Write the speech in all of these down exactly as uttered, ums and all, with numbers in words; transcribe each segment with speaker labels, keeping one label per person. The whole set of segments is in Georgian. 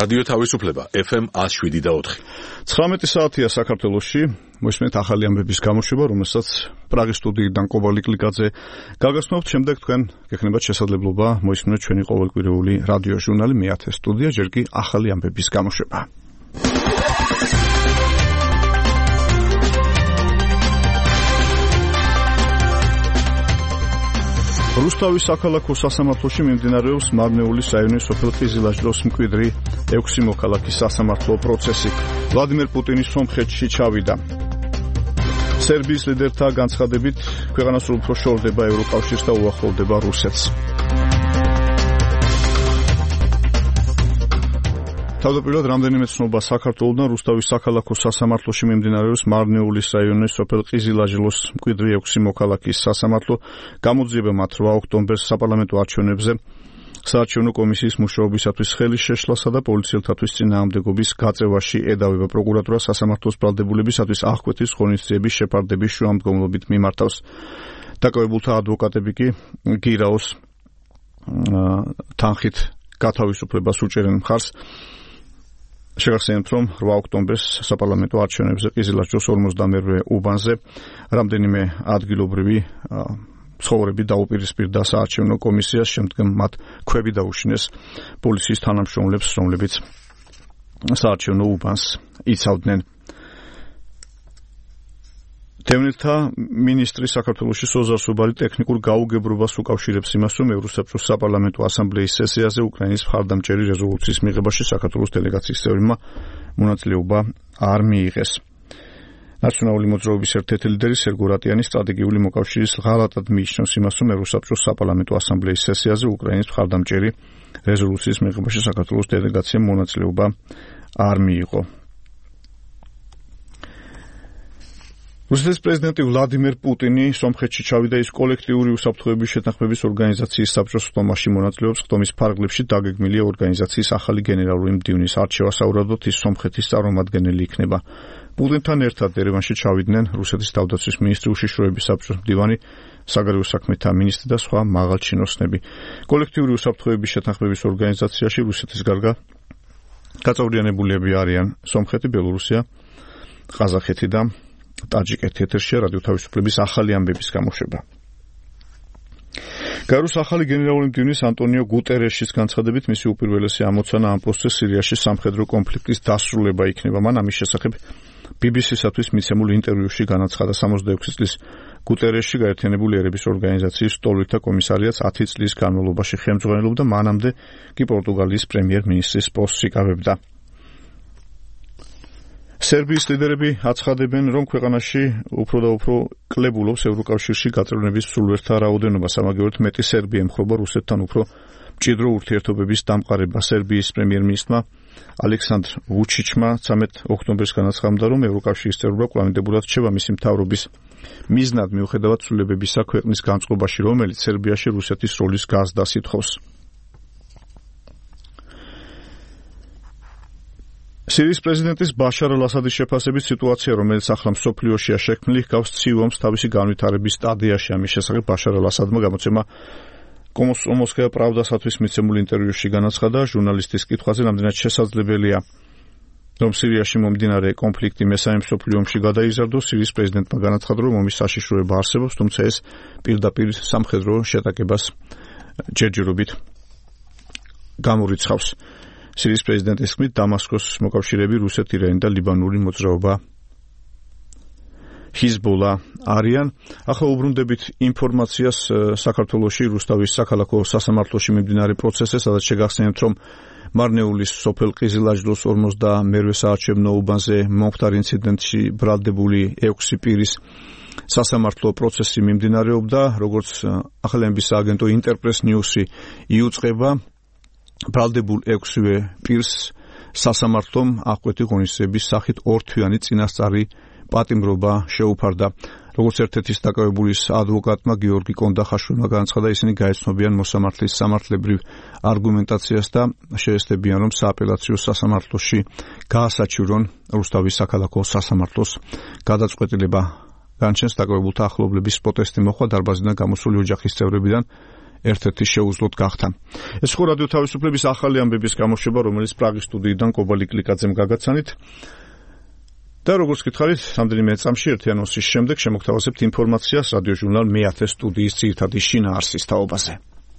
Speaker 1: რადიო თავისუფლება ეფ ემ one oh seven და four.
Speaker 2: ცხრამეტი საათია საქართველოში. მოისმენთ ახალი ამბების გამოშვება, რომელსაც პრაღის სტუდიიდან კობალი კლიკაძე გაგაცნობთ. შემდეგ თქვენ გექნებათ შესაძლებლობა მოისმენოთ ჩვენი ყოველკვირეული რადიო ჟურნალი მეათე სტუდია, ჯერ კი ახალი ამბების გამოშვება. რუსთავის საქალაქო სასამართლოში მიმდინარეობს მარნეულის რაიონის სოფელ ყიზილაჟლოს მკვიდრი ექვსი მოქალაქის სასამართლო პროცესი. ვლადიმერ პუტინის სომხეთში ჩავიდა. სერბიის ლიდერთა განცხადებით ქვეყანას უფრო შორდება ევროკავშირს და უახლოვდება რუსეთს. თავდაპირველად რამდენიმე ცნობა საქართველოსთან რუსთავის საქალაქო სასამართლოში მიმდინარეობს მარნეულის რაიონის სოფელ ყიზილაჟლოს მკვიდრი ექვსი მოქალაქის სასამართლო. გამოძიება მათ რვა ოქტომბერს საპარლამენტო არჩევნებზე საარჩევნო კომისიის მუშაობისათვის ხელის შეშლასა და პოლიციელთათვის წინააღმდეგობის გაწევაში ედავება. პროკურატურა სასამართლოს ბრალდებულებისათვის აღკვეთის ღონისძიების შეფარდების შუამდგომლობით მიმართავს. დაკავებულთა ადვოკატები კი გირაოს თანხით გათავისუფლებას უჭერენ მხარს. შეგახსენებთ, რომ რვა ოქტომბერს საპარლამენტო არჩევნებზე ყიზილაჟლოს ორმოცდამერვე უბანზე რამდენიმე ადგილობრივი ცხოვრები დაუპირისპირდა საარჩევნო კომისიას, შემდგომ მათ ქვები დაუშინეს პოლიციის თანამშრომლებს, რომლებიც საარჩევნო უბანს იცავდნენ. თემნილთა მინისტრი საქართველოში სოზარ სუბარი ტექნიკურ გაუგებრობას უკავშირებს იმას, რომ ევროსაბჭოს საპარლამენტო ასამბლეის სესიაზე უკრაინის მხარდამჭერი რეზოლუციის მიღებაში საქართველოს დელეგაციის წევრებმა მონაწილეობა არ მიიღეს. ნაციონალური მოძრაობის ერთ-ერთი ლიდერი სერგო რატიანი სტრატეგიული მოკავშირის ღალატად მიიჩნევს იმას, რომ ევროსაბჭოს საპარლამენტო ასამბლეის სესიაზე უკრაინის მხარდამჭერი რეზოლუციის მიღებაში საქართველოს დელეგაციამ მონაწილეობა არ მიიღო. რუსეთის პრეზიდენტი ვლადიმერ პუტინი სომხეთში ჩავიდა. ის კოლექტიური უსაფრთხოების შეთანხმების ორგანიზაციის საბჭოს ხტომაში მონაწილეობს. ხტომის ფარგლებში დაგეგმილია ორგანიზაციის ახალი გენერალური მდივნის არჩევა. საუბრობთ, ის სომხეთის წარმომადგენელი იქნება. პუტინთან ერთად ერევანში ჩავიდნენ რუსეთის თავდაცვის მინისტრი, უშიშროების საბჭოს მდივანი, საგარეო საქმეთა მინისტრი და სხვა მაღალჩინოსნები. კოლექტიური უსაფრთხოების შეთანხმების ორგანიზაციაში რუსეთის გარდა გაწევრიანებულები არიან სომხეთი, ბელორუსია, ყაზახეთი და ტაჯიკეთი. ეთერშია რადიო თავისუფლების ახალი ამბების გამოშვება. გაეროს ახალი გენერალური მდივნის ანტონიო გუტერეშის განცხადებით მისი უპირველესი ამოცანა ამ პოსტზე სირიაში სამხედრო კონფლიქტის დასრულება იქნება. მან ამის შესახებ ბი ბი სისათვის მიცემულ ინტერვიუში განაცხადა. სამოცდაექვსი წლის გუტერეში გაერთიანებული ერების ორგანიზაციის სტოლვითთა კომისარიატს ათი წლის განმავლობაში ხელმძღვანელობდა, მანამდე კი პორტუგალიის პრემიერ-მინისტრის პოსტს იკავებდა. სერბიის ლიდერები აცხადებენ, რომ ქვეყანაში უფრო და უფრო კლებულობს ევროკავშირში გაწევრიანების სულვერთა რაოდენობა. სამაგიეროდ მეტი სერბი ემხრობა რუსეთთან უფრო მჭიდრო ურთიერთობების დამყარება. სერბიის პრემიერ-მინისტრმა ალექსანდრ ვუჩიჩმა ცამეტ ოქტომბერს განაცხადა, რომ ევროკავშირის წევრობა კვლავინდებურად რჩება მისი მთავრობის მიზნად, მიუხედავად ცვლილებებისა ქვეყნის განწყობაში, რომელიც სერბიაში რუსეთის როლის გაზდას ითხოვს. სირიის პრეზიდენტის ბაშარ ალ-ასადის შეფასებით სიტუაცია, რომელიც ახლა მსოფლიოშია შექმნილი, ჰგავს ცივ ომს თავისი განვითარების სტადიაში. ამის შესახებ ბაშარ ალ-ასადმა გამოცემა კომსომოლსკაია პრავდასათვის მიცემულ ინტერვიუში განაცხადა, ჟურნალისტის კითხვაზე, რამდენად შესაძლებელია, რომ სირიაში მომდინარე კონფლიქტი მესამე მსოფლიო ომში გადაიზარდოს. სირიის პრეზიდენტმა განაცხადა, რომ ომის საშიშროება არსებობს, თუმცა ეს პირდაპირ სამხედრო შეტაკებას ჯერჯერობით გამორიცხავს. სირიის პრეზიდენტის თქმით, დამასკოს მოკავშირეები რუსეთ, ირანი და ლიბანური მოძრაობა ჰიზბოლა არიან. ახლა უბრუნდებით ინფორმაციას საქართველოში რუსთავის საქალაქო სასამართლოში მიმდინარე პროცესზე, სადაც შეგახსენებთ, რომ მარნეულის სოფელ ყიზილაჟლოს ორმოცდამერვე საარჩევნო უბანზე მომხდარ ინციდენტში ბრალდებული ექვსი პირის სასამართლო პროცესი მიმდინარეობდა. როგორც ახალი ამბის სააგენტო ინტერპრეს ნიუსი იუწყება, ბრალდებულ ექვსივე პირს სასამართლომ აღკვეთი ღონისძიების სახით ორთვიანი წინასწარი პატიმრობა შეუფარდა. როგორც ერთ-ერთის დაკავებულის ადვოკატმა გიორგი კონდახაშვილმა განაცხადა, ისინი გაეცნობიან მოსამართლის სამართლებრივ არგუმენტაციას და შეესწებიან, რომ სააპელაციო სასამართლოში გაასაჩივრონ რუსთავის საქალაქო სასამართლოს გადაწყვეტილება. განჩენს დაკავებულთა ახლობლების პროტესტი მოხდა დარბაზიდან გამოსული ოჯახის წევრებიდან. ერთ-ერთი შეუძლოდ გახდა. ეს ხო რადიო თავისუფლების ახალი ამბების გამოშვება, რომელიც პრაღის სტუდიიდან კობა ლიკლიკაძემ გაგაცანით. და როგორც გითხარით, რამდენიმე წამში ერთი ანონსის შემდეგ შემოგთავაზებთ ინფორმაციას რადიო ჟურნალ მეათე სტუდიის ძირითადი შინაარსის თაობაზე.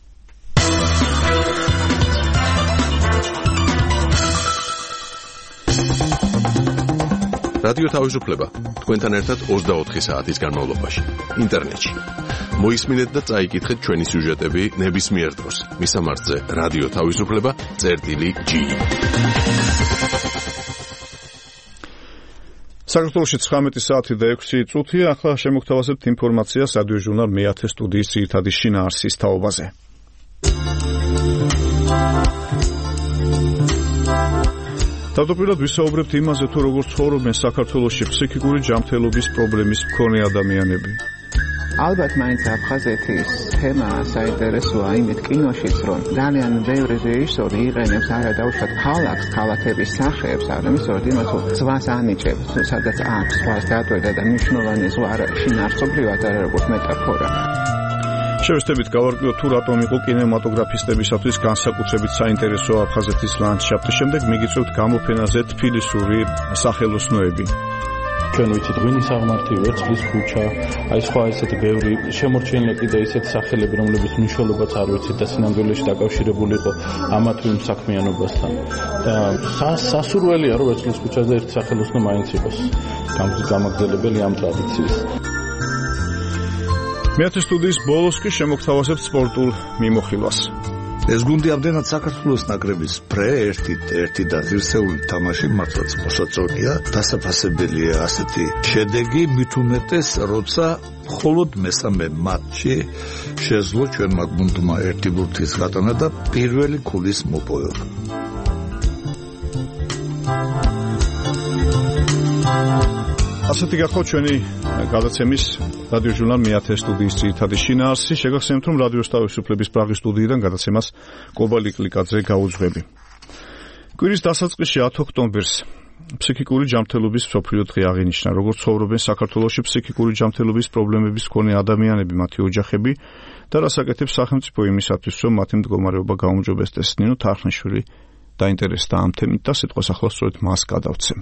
Speaker 1: რადიო თავისუფლება თქვენთან ერთად ოცდაოთხი საათის განმავლობაში ინტერნეტში. მოისმინეთ და წაიკითხეთ ჩვენი სიუჟეტები ნებისმიერ დროს. მისამართზე რადიო თავისუფლება წერტილი ჯი.
Speaker 2: საქართველოში ცხრამეტი საათი და ექვსი წუთია. ახლა შემოგთავაზებთ ინფორმაციას რადიო ჟურნალ მეათე სტუდიის ძირითადი შინაარსის თაობაზე. თავდაპირველად ვისაუბრებთ იმაზე, თუ როგორ ცხოვრობენ საქართველოში ფსიქიკური ჯანმრთელობის პრობლემის მქონე ადამიანები.
Speaker 3: ალბათ მაინც აფხაზეთის თემა საინტერესოა იმით კინოშიც, რომ ძალიან ბევრი რეჟისორი იყენებს არა დაუშვათ ქალაქს, ქალაქების სახეებს, არამედ სწორედ იმას, რომ ზღვას ანიჭებს, სადაც აქვს ზღვას დატვირთვა და მნიშვნელოვანი ზღვა არა შინაარსობრივად, არა როგორც მეტაფორა.
Speaker 2: შევეცდებით გავარკვიოთ, თუ რატომ იყო კინემატოგრაფისტებისათვის განსაკუთრებით საინტერესო აფხაზეთის ლანდშაფტი. შემდეგ მიგიწევთ გამოფენაზე თბილისური სახელოსნოები.
Speaker 4: ჩვენ ვიცით ღვინის აღმართი, ვერცხლის ქუჩა, აი სხვა ესეთი ბევრი შემორჩენილი კიდე ისეთი სახელები, რომლებიც მნიშვნელობაც არ ვიცით და სინამდვილეში დაკავშირებული იყო ამა თუ იმ საქმიანობასთან. და სასურველია, რომ ვერცხლის ქუჩაზე ერთი სახელოსნო მაინც იყოს გამაგრძელებელი ამ ტრადიციის.
Speaker 2: მეათე სტუდიის ბოლოს კი შემოგთავაზებთ სპორტულ მიმოხილვას.
Speaker 5: ეს გუნდი ამდენად საქართველოს ნაკრების პრე ერთი ერთი და ღირსეული თამაში მართლაც მოსაწონია, დასაფასებელია ასეთი შედეგი, მით უმეტეს, როცა მხოლოდ მესამე მატჩი შეძლო ჩვენმა გუნდმა ერთი ბურთის გატანა და პირველი ქულის მოპოვება. ასეთი გახლავთ ჩვენი გადაცემის რადიო ჟურნალ მეათე სტუდიის ძირითადი შინაარსი. შეგახსენებთ, რომ რადიო თავისუფლების პრაღის სტუდიიდან გადაცემას კობა ლიკლიკაძე გაუძღვები. კვირის დასაწყისში ათი ოქტომბერს ფსიქიკური ჯანმრთელობის მსოფლიო დღე აღინიშნა. როგორც ცხოვრობენ საქართველოში ფსიქიკური ჯანმრთელობის პრობლემების მქონე ადამიანები, მათი ოჯახები და რას აკეთებს სახელმწიფო იმისათვის, რომ მათი მდგომარეობა გაუმჯობესდეს. ნინო თარხნიშვილი დაინტერესდა ამ თემით და სიტყვას ახლა სწორედ მას გადავცემ.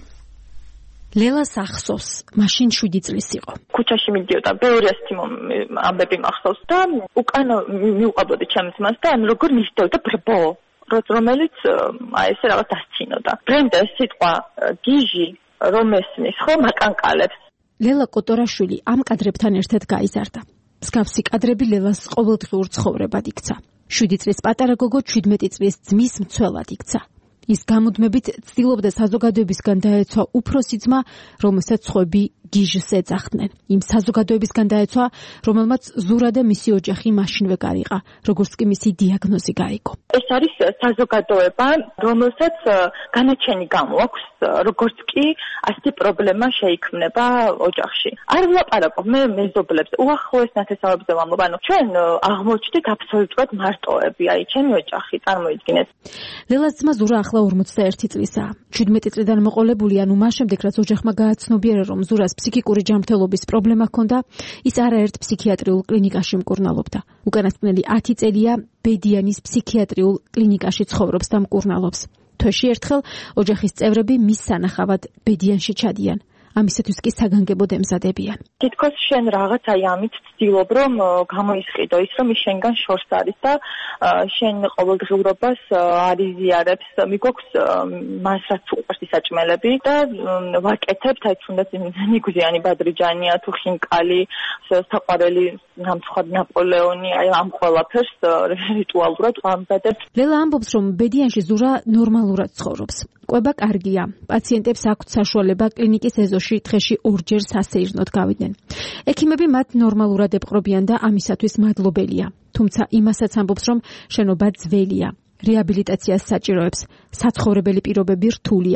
Speaker 6: ლელას ახსოვს, მაშინ შვიდი წლის იყო.
Speaker 7: ქუჩაში მიდიოდა, ბევრი ასეთი ამბები მახსოვს და უკან მიუყვებოდი ჩემს მას და ანუ როგორ მისდევდა ბრბო, რომელიც აი ესე რაღაც დასცინოდა. ბრენდა სიტყვა გიჟი, რომ ესმის, ხო მაკანკალებს.
Speaker 6: ლელა კოტორაშვილი ამ კადრებთან ერთად გაიზარდა. მსგავსი კადრები ლელას ყოველდღიურ ცხოვრებად იქცა. შვიდი წლის პატარა გოგო ჩვიდმეტი წლის ძმის მცველად იქცა. ის გამუდმებით ცდილობდა საზოგადოებისგან დაეცვა უფროსი ძმა, რომელსაც სხვები გიჟს ეძახდნენ. იმ საზოგადოებისგან დაეცვა, რომელმაც ზურა და მისი ოჯახი მაშინვე გარიყა, როგორც კი მისი დიაგნოზი გაიგო.
Speaker 7: ეს არის საზოგადოება, რომელსაც განაჩენი გამოაქვს, როგორც კი ასეთი პრობლემა შეიქმნება ოჯახში. არ ვლაპარაკობ მე მეზობლებს, უახლოეს ნათესავებზე ვამბობ, ანუ ჩვენ აღმოჩნდით აბსოლუტურად მარტოები, აი ჩემი ოჯახი, წარმოიდგინეთ.
Speaker 6: ლელას ძმა ზურა ახლა ორმოცდაერთი წლისაა. ჩვიდმეტი წლიდან მოყოლებული, ანუ მას შემდეგ, რაც ოჯახმა გააცნობიერა, რომ ზურას ფსიქიკური ჯანმრთელობის პრობლემა ჰქონდა, ის არაერთ ფსიქიატრიულ კლინიკაში მკურნალობდა. უკანასკნელი ათი წელია ბედიანის ფსიქიატრიულ კლინიკაში ცხოვრობს და მკურნალობს. თვეში ერთხელ ოჯახის წევრები მის სანახავად ბედიანში ჩადიან. ამისათვის კი საგანგებოდ ემზადებიან.
Speaker 7: თითქოს შენ რაღაც აი ამით ცდილობ, რომ გამოისყიდო ის, რომ ის შენგან შორს არის და შენ ყოველდღიურობას არ იზიარებს. მიგვაქვს მას რაც უყვარს ისაჭმელები და ვაკეთებთ, აი თუნდაც მიგვზიანი ბადრიჯანია თუ ხინკალი, საყვარელი ნამცხად ნაპოლეონი, აი ამ ყველაფერს რიტუალურად ვამზადებთ.
Speaker 6: ლელა ამბობს, რომ ბედიანში ზურა ნორმალურად ცხოვრობს. ყვება კარგია. პაციენტებს აქვთ საშუალება კლინიკის ეზოში დღეში ორჯერ სასეირნოდ გავიდნენ. ექიმები მათ ნორმალურად ეპყრობიან და ამისათვის მადლობელია. თუმცა იმასაც ამბობს, რომ შენობა ძველია, რეაბილიტაციას საჭიროებს, საცხოვრებელი პირობები რთულია.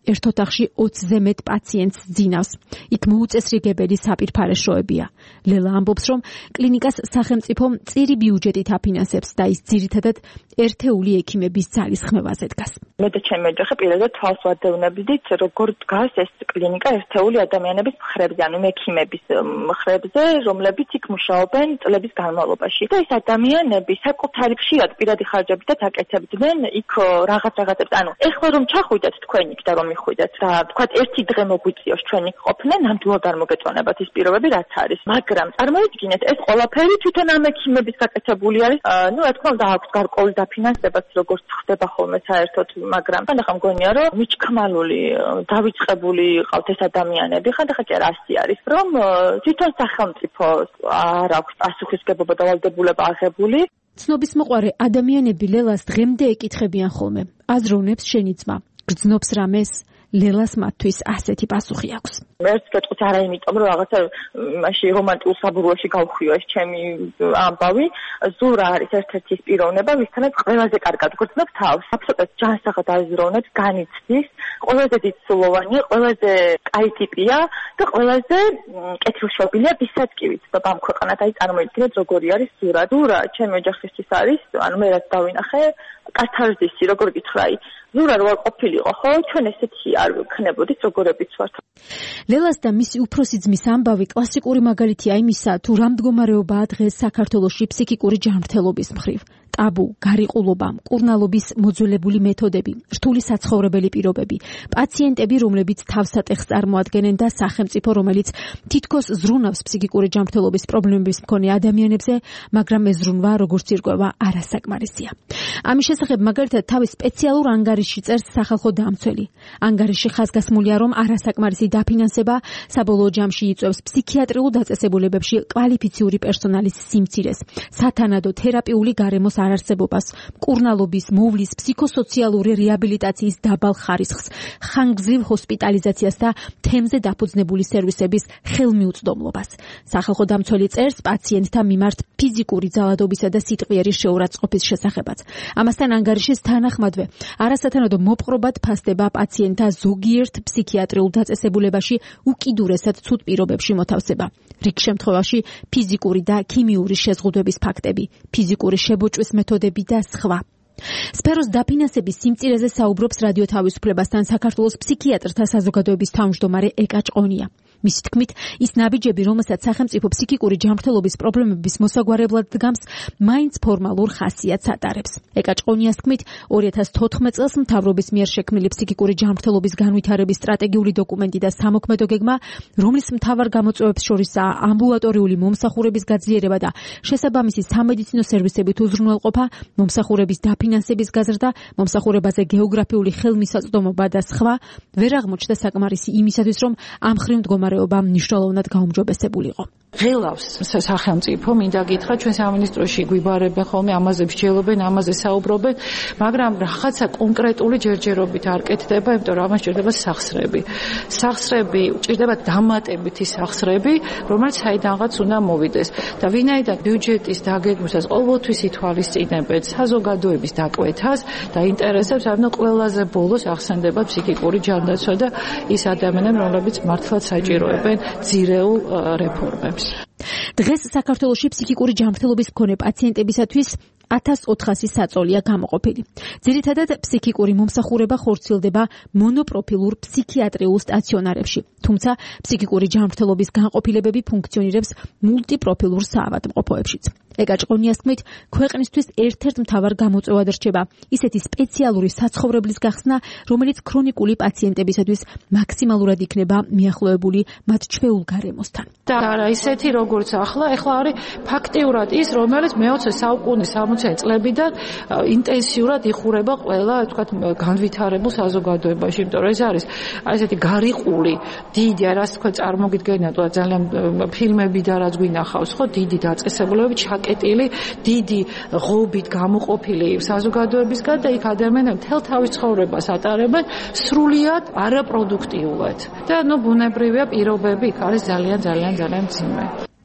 Speaker 6: ერთ ოთახში ოცზე მეტ პაციენტს ძინავს. იქ მოუწესრიგებელი საპირფარე შოებია. ლელა ამბობს, რომ კლინიკას სახელმწიფო მწირი ბიუჯეტით აფინანსებს და ის ძირითადად ერთეული ექიმების ძალის ხმევაზე დგას.
Speaker 7: მე და ჩემი ოჯახი პირადად თვალს ვადევნებდით, როგორ დგას ეს კლინიკა ერთეული ადამიანების მხრებზე, ანუ ექიმების მხრებზე, რომლებიც იქ მუშაობენ წლების განმავლობაში. და ეს ადამიანები საკუთარი ხშირად პირადი ხარჯებითაც აკეთებდნენ იქ რაღაც რაღაცებს. ანუ ეხლა რომ ჩახვიდეთ თქვენ იქ და რომ მიხვიდეთ და თქვათ ერთი დღე მოგვიწიოს ჩვენ იქ ყოფნა, ნამდვილად არ მოგეწონებათ ის პირობები რაც არის. მაგრამ წარმოიდგინეთ, ეს ყველაფერი თვითონ ამ ექიმების გაკეთებული არის. ნუ რა თქმა უნდა აქვს გარკვეული დაფინანსებაც როგორც ხდება ხოლმე საერთოდ, მაგრამ ხანდახან მგონია რომ მიჩქმალული, დავიწყებული ყავთ ეს ადამიანები. ხანდახან კი ასე არის, რომ თვითონ სახელმწიფო არ აქვს პასუხისგებლობა და ვალდებულება აღებული.
Speaker 6: ცნობის მოყარე ადამიანები ლელას დღემდე ეკითხებიან ხოლმე. აზროვნებს შენი ძმა. გრძნობს რამეს? ლელას მათთვის ასეთი პასუხი აქვს.
Speaker 7: მერც გეტყვით არა იმიტომ რომ რაღაცა მაშინ რომანტიკულ საბურავში გავხვიო ეს ჩემი ამბავი. ზურა არის ერთ-ერთი ის პიროვნება, ვისთანაც ყველაზე კარგად გრძნობ თავს. აბსოლუტურად ჯანსაღად აზროვნებს, განიცდის, ყველაზე დიდსულოვანია, ყველაზე კაი ტიპია და ყველაზე კეთილშობილია, ვისაც კი ვიცნობ ამ ქვეყანად. აი წარმოიდგინეთ როგორი არის ზურა. ზურა ჩემი ოჯახისთვის არის, ანუ მე რაც დავინახე, კათარზისი, როგორ გითხრა, ზურა რო არ ყოფილიყო, ხო, ჩვენ ესეთი არ ვქნებოდით, როგორებიც ვართ.
Speaker 6: ლელას და მისი უფროსი ძმის ამბავი კლასიკური მაგალითია იმისა, თუ რა მდგომარეობაა დღეს საქართველოში ფსიქიკური ჯანმრთელობის მხრივ. ტაბუ, გარიყულობა, მკურნალობის მოძველებული მეთოდები, რთული საცხოვრებელი პირობები, პაციენტები, რომლებიც თავსატეხს წარმოადგენენ და სახელმწიფო, რომელიც თითქოს ზრუნავს ფსიქიკური ჯანმრთელობის პრობლემების მქონე ადამიანებზე, მაგრამ ეს ზრუნვა, როგორც ირკვევა, არასაკმარისია. ამის შესახებ მაგალითად თავის სპეციალურ ანგარიშში წერს სახალხო დამცველი. ანგარიში ხაზგასმულია, რომ არასაკმარისი დაფინანსება საბოლოო ჯამში იწვევს ფსიქიატრიულ დაწესებულებებში კვალიფიციური პერსონალის სიმცირეს, სათანადო თერაპიული გარემოს არარსებობას, მკურნალობის, მოვლის, ფსიქოსოციალური რეაბილიტაციის დაბალ ხარისხს, ხანგრძლივ ჰოსპიტალიზაციას და თემზე დაფუძნებული სერვისების ხელმიუწვდომლობას. სახალხო დამცველი წერს პაციენტთა მიმართ ფიზიკური ძალადობისა და სიტყვიერი შეურაცხყოფის შესახებაც. ამასთან ანგარიშის თანახმადვე, არასათანადო მოპყრობად ფასდება პაციენტთა ზოგიერთ ფსიქიატრიულ დაწესებულებაში უკიდურესად ცუდ პირობებში მოთავსება. რიგ შემთხვევაში ფიზიკური და ქიმიური შეზღუდვების ფაქტები, ფიზიკური შებოჭვის მეთოდები და სხვა. სფეროს დაფინანსების სიმწირეზე საუბრობს რადიო თავისუფლებასთან საქართველოს ფსიქიატრთა საზოგადოების თავმჯდომარე ეკა ჭყონია. მისი თქმით, ის ნაბიჯები, რომელსაც სახელმწიფო ფსიქიკური ჯანმრთელობის პრობლემების მოსაგვარებლად დგამს, მაინც ფორმალურ ხასიათს ატარებს. ეკა ჭყონიას თქმით, ორი ათას თოთხმეტ წელს მთავრობის მიერ შექმნილი ფსიქიკური ჯანმრთელობის განვითარების სტრატეგიული დოკუმენტი და სამოქმედო გეგმა, რომლის მთავარ გამოწვევებს შორისაა ამბულატორიული მომსახურების გაძლიერება და შესაბამისი სამედიცინო სერვისებით უზრუნველყოფა, მომსახურების დაფინანსების გაზრდა, მომსახურებაზე გეოგრაფიული ხელმისაწვდომობა და სხვა, ვერ აღმოჩნდა საკმარისი იმისათვის, რომ ამ ხრივ მდგომარეობა მნიშვნელოვნად გაუმჯობესებულიყო.
Speaker 8: ღელავს სახელმწიფო, მინდა გითხრა, ჩვენ სამინისტროში გვიბარებენ ხოლმე, ამაზე მსჯელობენ, ამაზე საუბრობენ, მაგრამ რაღაცა კონკრეტული ჯერჯერობით არ კეთდება, იმიტომ რომ ამას ჭირდება სახსრები. სახსრები, ჭირდება დამატებითი სახსრები, რომელიც საიდანღაც უნდა მოვიდეს. და ვინაიდან ბიუჯეტის დაგეგმვისას ყოველთვის ითვალისწინებენ საზოგადოების დაკვეთას და ინტერესებს, ანუ ყველაზე ბოლოს ახსენდება ფსიქიკური ჯანდაცვა და ის ადამიანები, რომლებიც მართლაც საჭიროებენ ძირეულ რეფორმებს.
Speaker 6: დღეს საქართველოში ფსიქიკური ჯანმრთელობის მქონე პაციენტებისათვის ათას ოთხასი საწოლია გამოყოფილი. ძირითადად ფსიქიკური მომსახურება ხორციელდება მონოპროფილურ ფსიქიატრიულ სტაციონარებში, თუმცა ფსიქიკური ჯანმრთელობის განყოფილებები ფუნქციონირებს მულტიპროფილურ საავადმყოფოებშიც. ეკა ჭყონიას თქმით, ქვეყნისთვის ერთ-ერთ მთავარ გამოწვევად რჩება ისეთი სპეციალური საცხოვრებლის გახსნა, რომელიც ქრონიკული პაციენტებისათვის მაქსიმალურად იქნება მიახლოებული მათ ჩვეულ გარემოსთან.
Speaker 8: და არა ისეთი როგორც ახლა, ახლა არის ფაქტიურად ის, რომელიც მეოცე საუკუნის სამოციანი წლებიდან ინტენსიურად იხურება ყველა, თქვათ, განვითარებულ საზოგადოებაში, იმიტომ რომ ეს არის აი ესეთი გარიყული, დიდი, რაც თქვა წარმოგიდგენიათ, ძალიან ფილმები და რაც გვინახავს, ხო, დიდი დაწესებულებები კეტილი დიდი ღობით გამოყოფილი საზოგადოებისგან და იქ ადამიანები მთელ თავის ცხოვრებას ატარებენ სრულიად არაპროდუქტიულად. და ნუ ბუნებრივია პირობები იქ არის ძალიან ძალიან ძალიან მძიმე.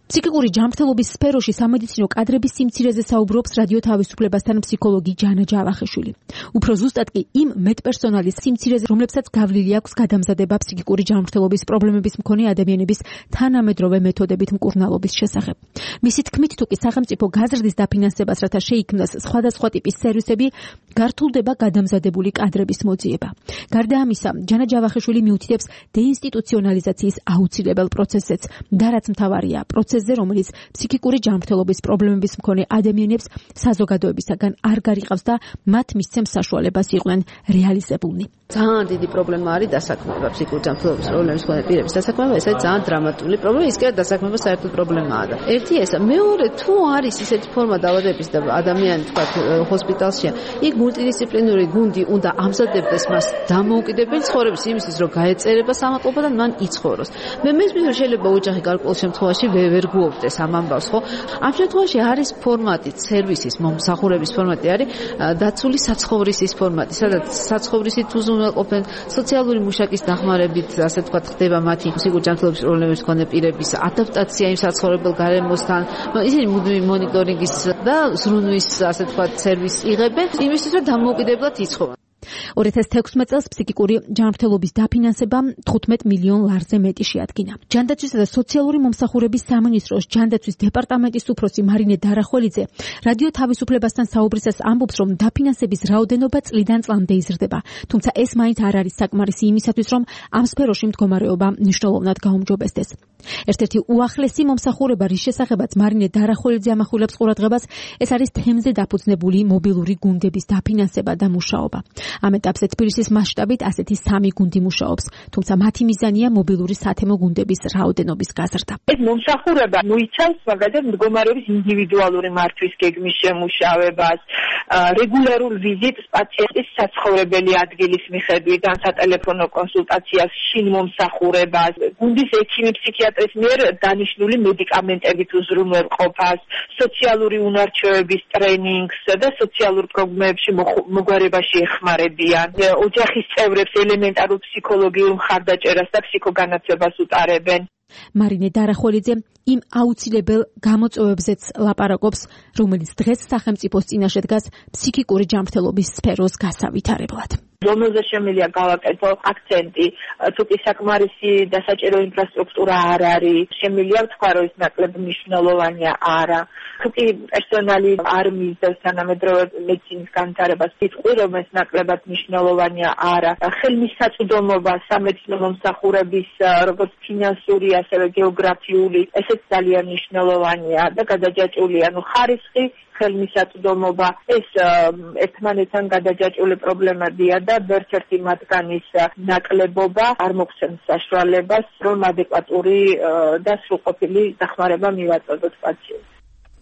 Speaker 6: ფსიქიკური ჯანმრთელობის სფეროში სამედიცინო კადრების სიმცირეზე საუბრობს რადიო თავისუფლებასთან ფსიქოლოგი ჯანა ჯავახიშვილი. უფრო ზუსტად კი იმ მეტპერსონალის სიმცირეზე, რომლებსაც გავლილი აქვს გადამზადება ფსიქიკური ჯანმრთელობის პრობლემების მქონე ადამიანების თანამედროვე მეთოდებით მკურნალობის შესახებ. მისი თქმით, თუ კი სახელმწიფო გაზრდის დაფინანსებას, რათა შეიქმნას სხვადასხვა ტიპის სერვისები, გართულდება გადამზადებული კადრების მოძიება. გარდა ამისა, ჯანა ჯავახიშვილი მიუთითებს დეინსტიტუციონალიზაციის აუცილებელ პროცესებს და რაც მთავარია, პროცესზე, რომელიც ფსიქიკური ჯანმრთელობის პრობლემების მქონე ადამიანებს საზოგადოებისაგან არ გარიყავს და მათ მისცემს საშუალებას იყვნენ რეალიზებულნი.
Speaker 9: ძალიან დიდი პრობლემა არის დასაქმება ფსიქიკური ჯანმრთელობის პრობლემის მქონე პირების დასაქმება, ეს არის ძალიან დრამატული პრობლემა, ის კი არა დასაქმება საერთოდ პრობლემაა და ერთი ესა, მეორე თუ არის ისეთი ფორმა დაავადების და ადამიანი თქვა ჰოსპიტალშია, იქ მულტიდისციპლინური გუნდი უნდა ამზადებდეს მას დამოუკიდებელი ცხოვრების იმისთვის, რომ გაეწერება სამატლობა და მან იცხოვროს. მე მესმის, რომ შეიძლება ოჯახი გარკვეულ შემთხვევაში ვერ გუობდეს ამ ამბავს, ხო? ამ შემთხვევაში არის ფორმატი, სერვისის მომსახურების ფორმატი არის დაცული საცხოვრისის ფორმატი, სადაც საცხოვრისით უზრუნველყოფენ სოციალური მუშაკის დახმარებით, ასე ვთქვათ, ხდება მათი ფსიქიკური ჯანმრთელობის პრობლემების მქონე პირების ადაპტაცია იმ საცხოვრებელ გარემოსთან. ისინი მუდმივი მონიტორინგის და ზრუნვის, ასე ვთქვათ, სერვისს იღებენ, იმისთვის, რომ დამოუკიდებლად იცხოვრონ.
Speaker 6: ორი ათას თექვსმეტ წელს ფსიქიკური ჯანმრთელობის დაფინანსებამ თხუთმეტ მილიონ ლარზე მეტი შეადგინა. ჯანდაცვისა და სოციალური მომსახურების სამინისტროს ჯანდაცვის დეპარტამენტის უფროსი მარინე დარახველიძე რადიო თავისუფლებასთან საუბრისას ამბობს, რომ დაფინანსების რაოდენობა წლიდან წლამდე იზრდება, თუმცა ეს მაინც არ არის საკმარისი იმისათვის, რომ ამ სფეროში მდგომარეობა მნიშვნელოვნად გაუმჯობესდეს. ერთ-ერთი უახლესი მომსახურება, რის შესახებაც მარინე დარახველიძე ამახვილებს ყურადღებას, ეს არის თემზე დაფუძნებული მობილური გუნდების დაფინანსება და მუშაობა. ამ ეტაპზე თბილისის მასშტაბით ასეთი სამი გუნდი მუშაობს, თუმცა მათი მიზანია მობილური სათემო გუნდების რაოდენობის გაზრდა.
Speaker 7: ეს მომსახურება მოიცავს მაგალითად მდგომარეობის ინდივიდუალური მართვის გეგმის შემუშავებას, რეგულარულ ვიზიტს პაციენტის საცხოვრებელი ადგილის მიხედვიდან, სატელეფონო კონსულტაციას, შინ მომსახურებას, გუნდის ექიმი ფსიქიატრის მიერ დანიშნული მედიკამენტებით უზრუნველყოფას, სოციალური უნარჩვევების ტრენინგს და სოციალურ პრობლემებში მოგვარებაში ეხმარებიან. ოჯახის წევრებს ელემენტარულ ფსიქოლოგიურ მხარდაჭერას და ფსიქოგანაცვლებას უტარებენ.
Speaker 6: მარინე დარახველიძე იმ აუცილებელ გამოწვევებზეც ლაპარაკობს, რომელიც დღეს სახელმწიფოს წინაშე დგას ფსიქიკური ჯანმრთელობის სფეროს გასავითარებლად.
Speaker 7: რომელზე შემიძლია გავაკეთო აქცენტი, თუ კი საკმარისი და საჭირო ინფრასტრუქტურა არ არის, შემიძლია ვთქვა, რომ ის ნაკლებ მნიშვნელოვანია არა. თუ კი პერსონალი არ მისდევს თანამედროვე მედიცინის განვითარებას, ვიტყვი, რომ ეს ნაკლებად მნიშვნელოვანია არა. ხელმისაწვდომობა სამედიცინო მომსახურების როგორც ფინანსური, ასევე გეოგრაფიული, ესეც ძალიან მნიშვნელოვანია და გადაჯაჭვულია. ნუ ხარისხი, ხელმისაწვდომობა, ეს ერთმანეთთან გადაჯაჭვული პრობლემებია და ერთ-ერთი მათგანის ნაკლებობა არ მოგცემს საშუალებას, რომ ადეკვატური და სრულყოფილი დახმარება მივაწოდოთ პაციენტს.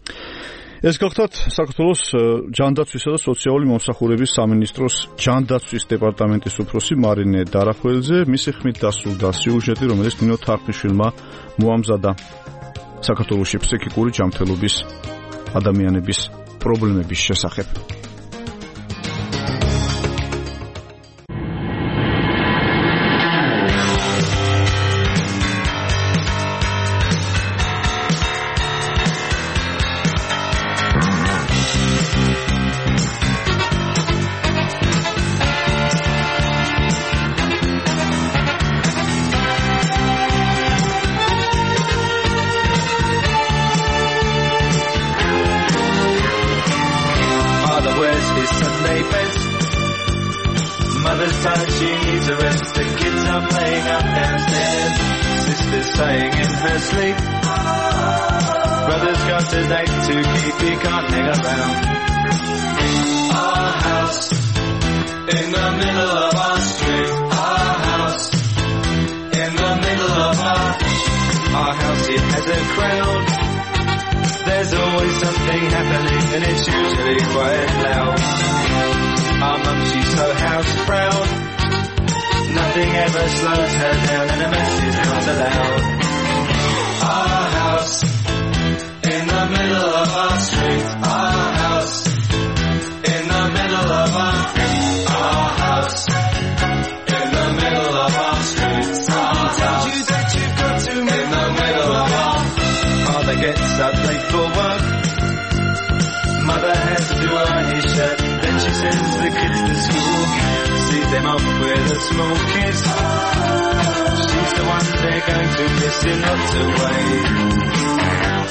Speaker 2: ეს გახლავთ საქართველოს ჯანდაცვისა და სოციალური მომსახურების სამინისტროს ჯანდაცვის დეპარტამენტის უფროსი მარინე დარახველიძე, მისი ხმით დასრულდა სიუჟეტი, რომელიც ნინო თარყიშვილმა მოამზადა საქართველოში ფსიქიკური ჯანმრთელობის ადამიანების პრობლემების შესახებ.
Speaker 10: the small kiss. She's the one they're going to miss in lots of ways.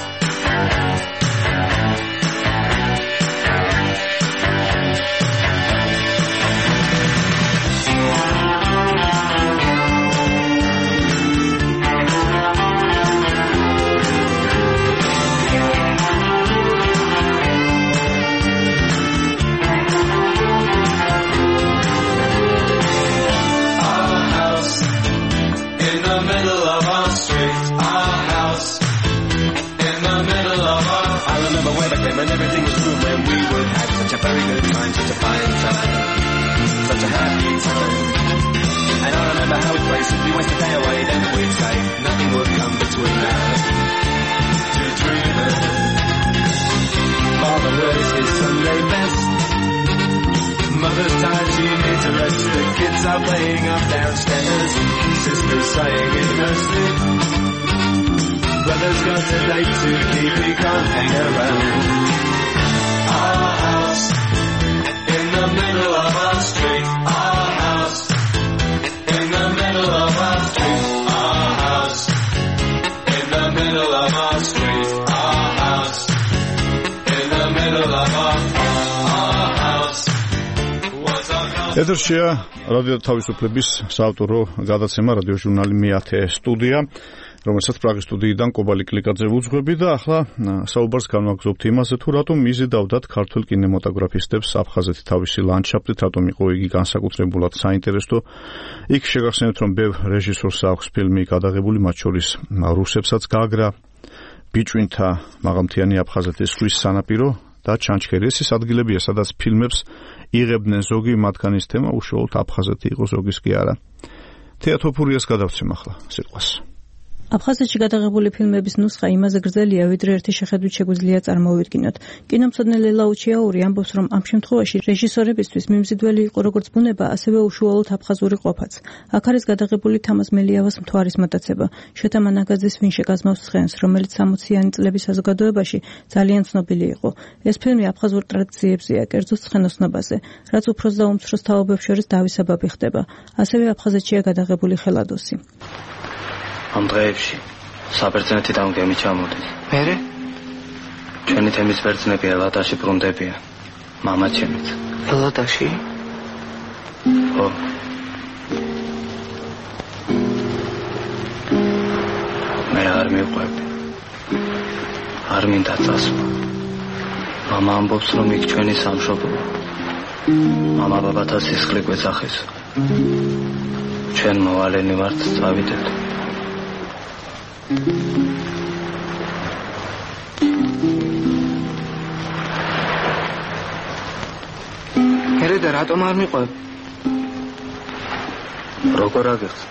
Speaker 10: And everything was good when we would have such a very good time, such a fine time, such a happy time. And I remember how we'd play simply waste the day away, then we'd say nothing would come between us. To dreamers, Father wears his Sunday best. Mother's tired, she needs a rest. The kids are playing up downstairs. Sister's sighing in her sleep. Brother's got a date to keep, he can't hang around. Our house, in the middle of our street. Our house, in the middle of our street. Our house, in the middle of our street. Our house, in the middle of our, our house.
Speaker 2: ეთერშია რადიო თავისუფლების საავტორო გადაცემა რადიო ჟურნალი მეათე სტუდია, რომელსაც პრაღის სტუდიიდან კობალი კლიკაძე ვუძღვები და ახლა საუბარს განვაგრძობთ იმაზე, თუ რატომ მიზიდავდათ ქართულ კინემატოგრაფისტებს აფხაზეთი თავისი ლანდშაფტით, რატომ იყო იგი განსაკუთრებულად საინტერესო. იქ შეგახსენებთ, რომ ბევრ რეჟისორს აქვს ფილმი გადაღებული, მათ შორის რუსებსაც გაგრა, ბიჭვინთა მაღალმთიანი აფხაზეთის ზღვის სანაპირო და ჩანჩქერი. ეს ის ადგილებია, სადაც ფილმებს იღებდნენ, ზოგი მათგანის თემა უშუალოდ აფხაზეთი იყო, ზოგის კი არა. თეატროფურიას გადავცემ ახლა სიტყვას.
Speaker 11: აფხაზეთში გადაღებული ფილმების ნუსხა იმაზე გრძელია, ვიდრე ერთი შეხედვით შეგვიძლია წარმოვიდგინოთ. კინომცოდნე ლელა უჩიაური ამბობს, რომ ამ შემთხვევაში რეჟისორებისთვის მიმზიდველი იყო როგორც ბუნება, ასევე უშუალოდ აფხაზური ყოფაც. აქ არის გადაღებული თამაზ მელიავას მთვარის მოტაცება, შოთა მანაგაძის ვინშე გაზმავს ცხენს, რომელიც სამოციანი წლების საზოგადოებაში ძალიან ცნობილი იყო. ეს ფილმი აფხაზურ ტრადიციებზეა, კერძოდ ცხენოსნობაზე, რაც უფროს და უმცროს თაობებს შორის დავისაბაბი ხდება. ასევე აფხაზეთშია გადაღებული ხელადოსი.
Speaker 12: ამ დღეებში საბერძნეთიდან გემი ჩამოდის. მერე? ჩვენი თემის ბერძნები ელადაში ბრუნდებიან. მამა ჩემიც. ელადაში? ო. მე არ მიყვები. არ მინდა წასვლა. მამა ამბობს, რომ იქ ჩვენი სამშობლოა. მამა ბაბათა სისხლი გვეძახის. ჩვენ მოვალენი ვართ, წავიდეთ.
Speaker 3: მერე და რატომ არ მიყვებ?
Speaker 12: როგორ აგიხსნა?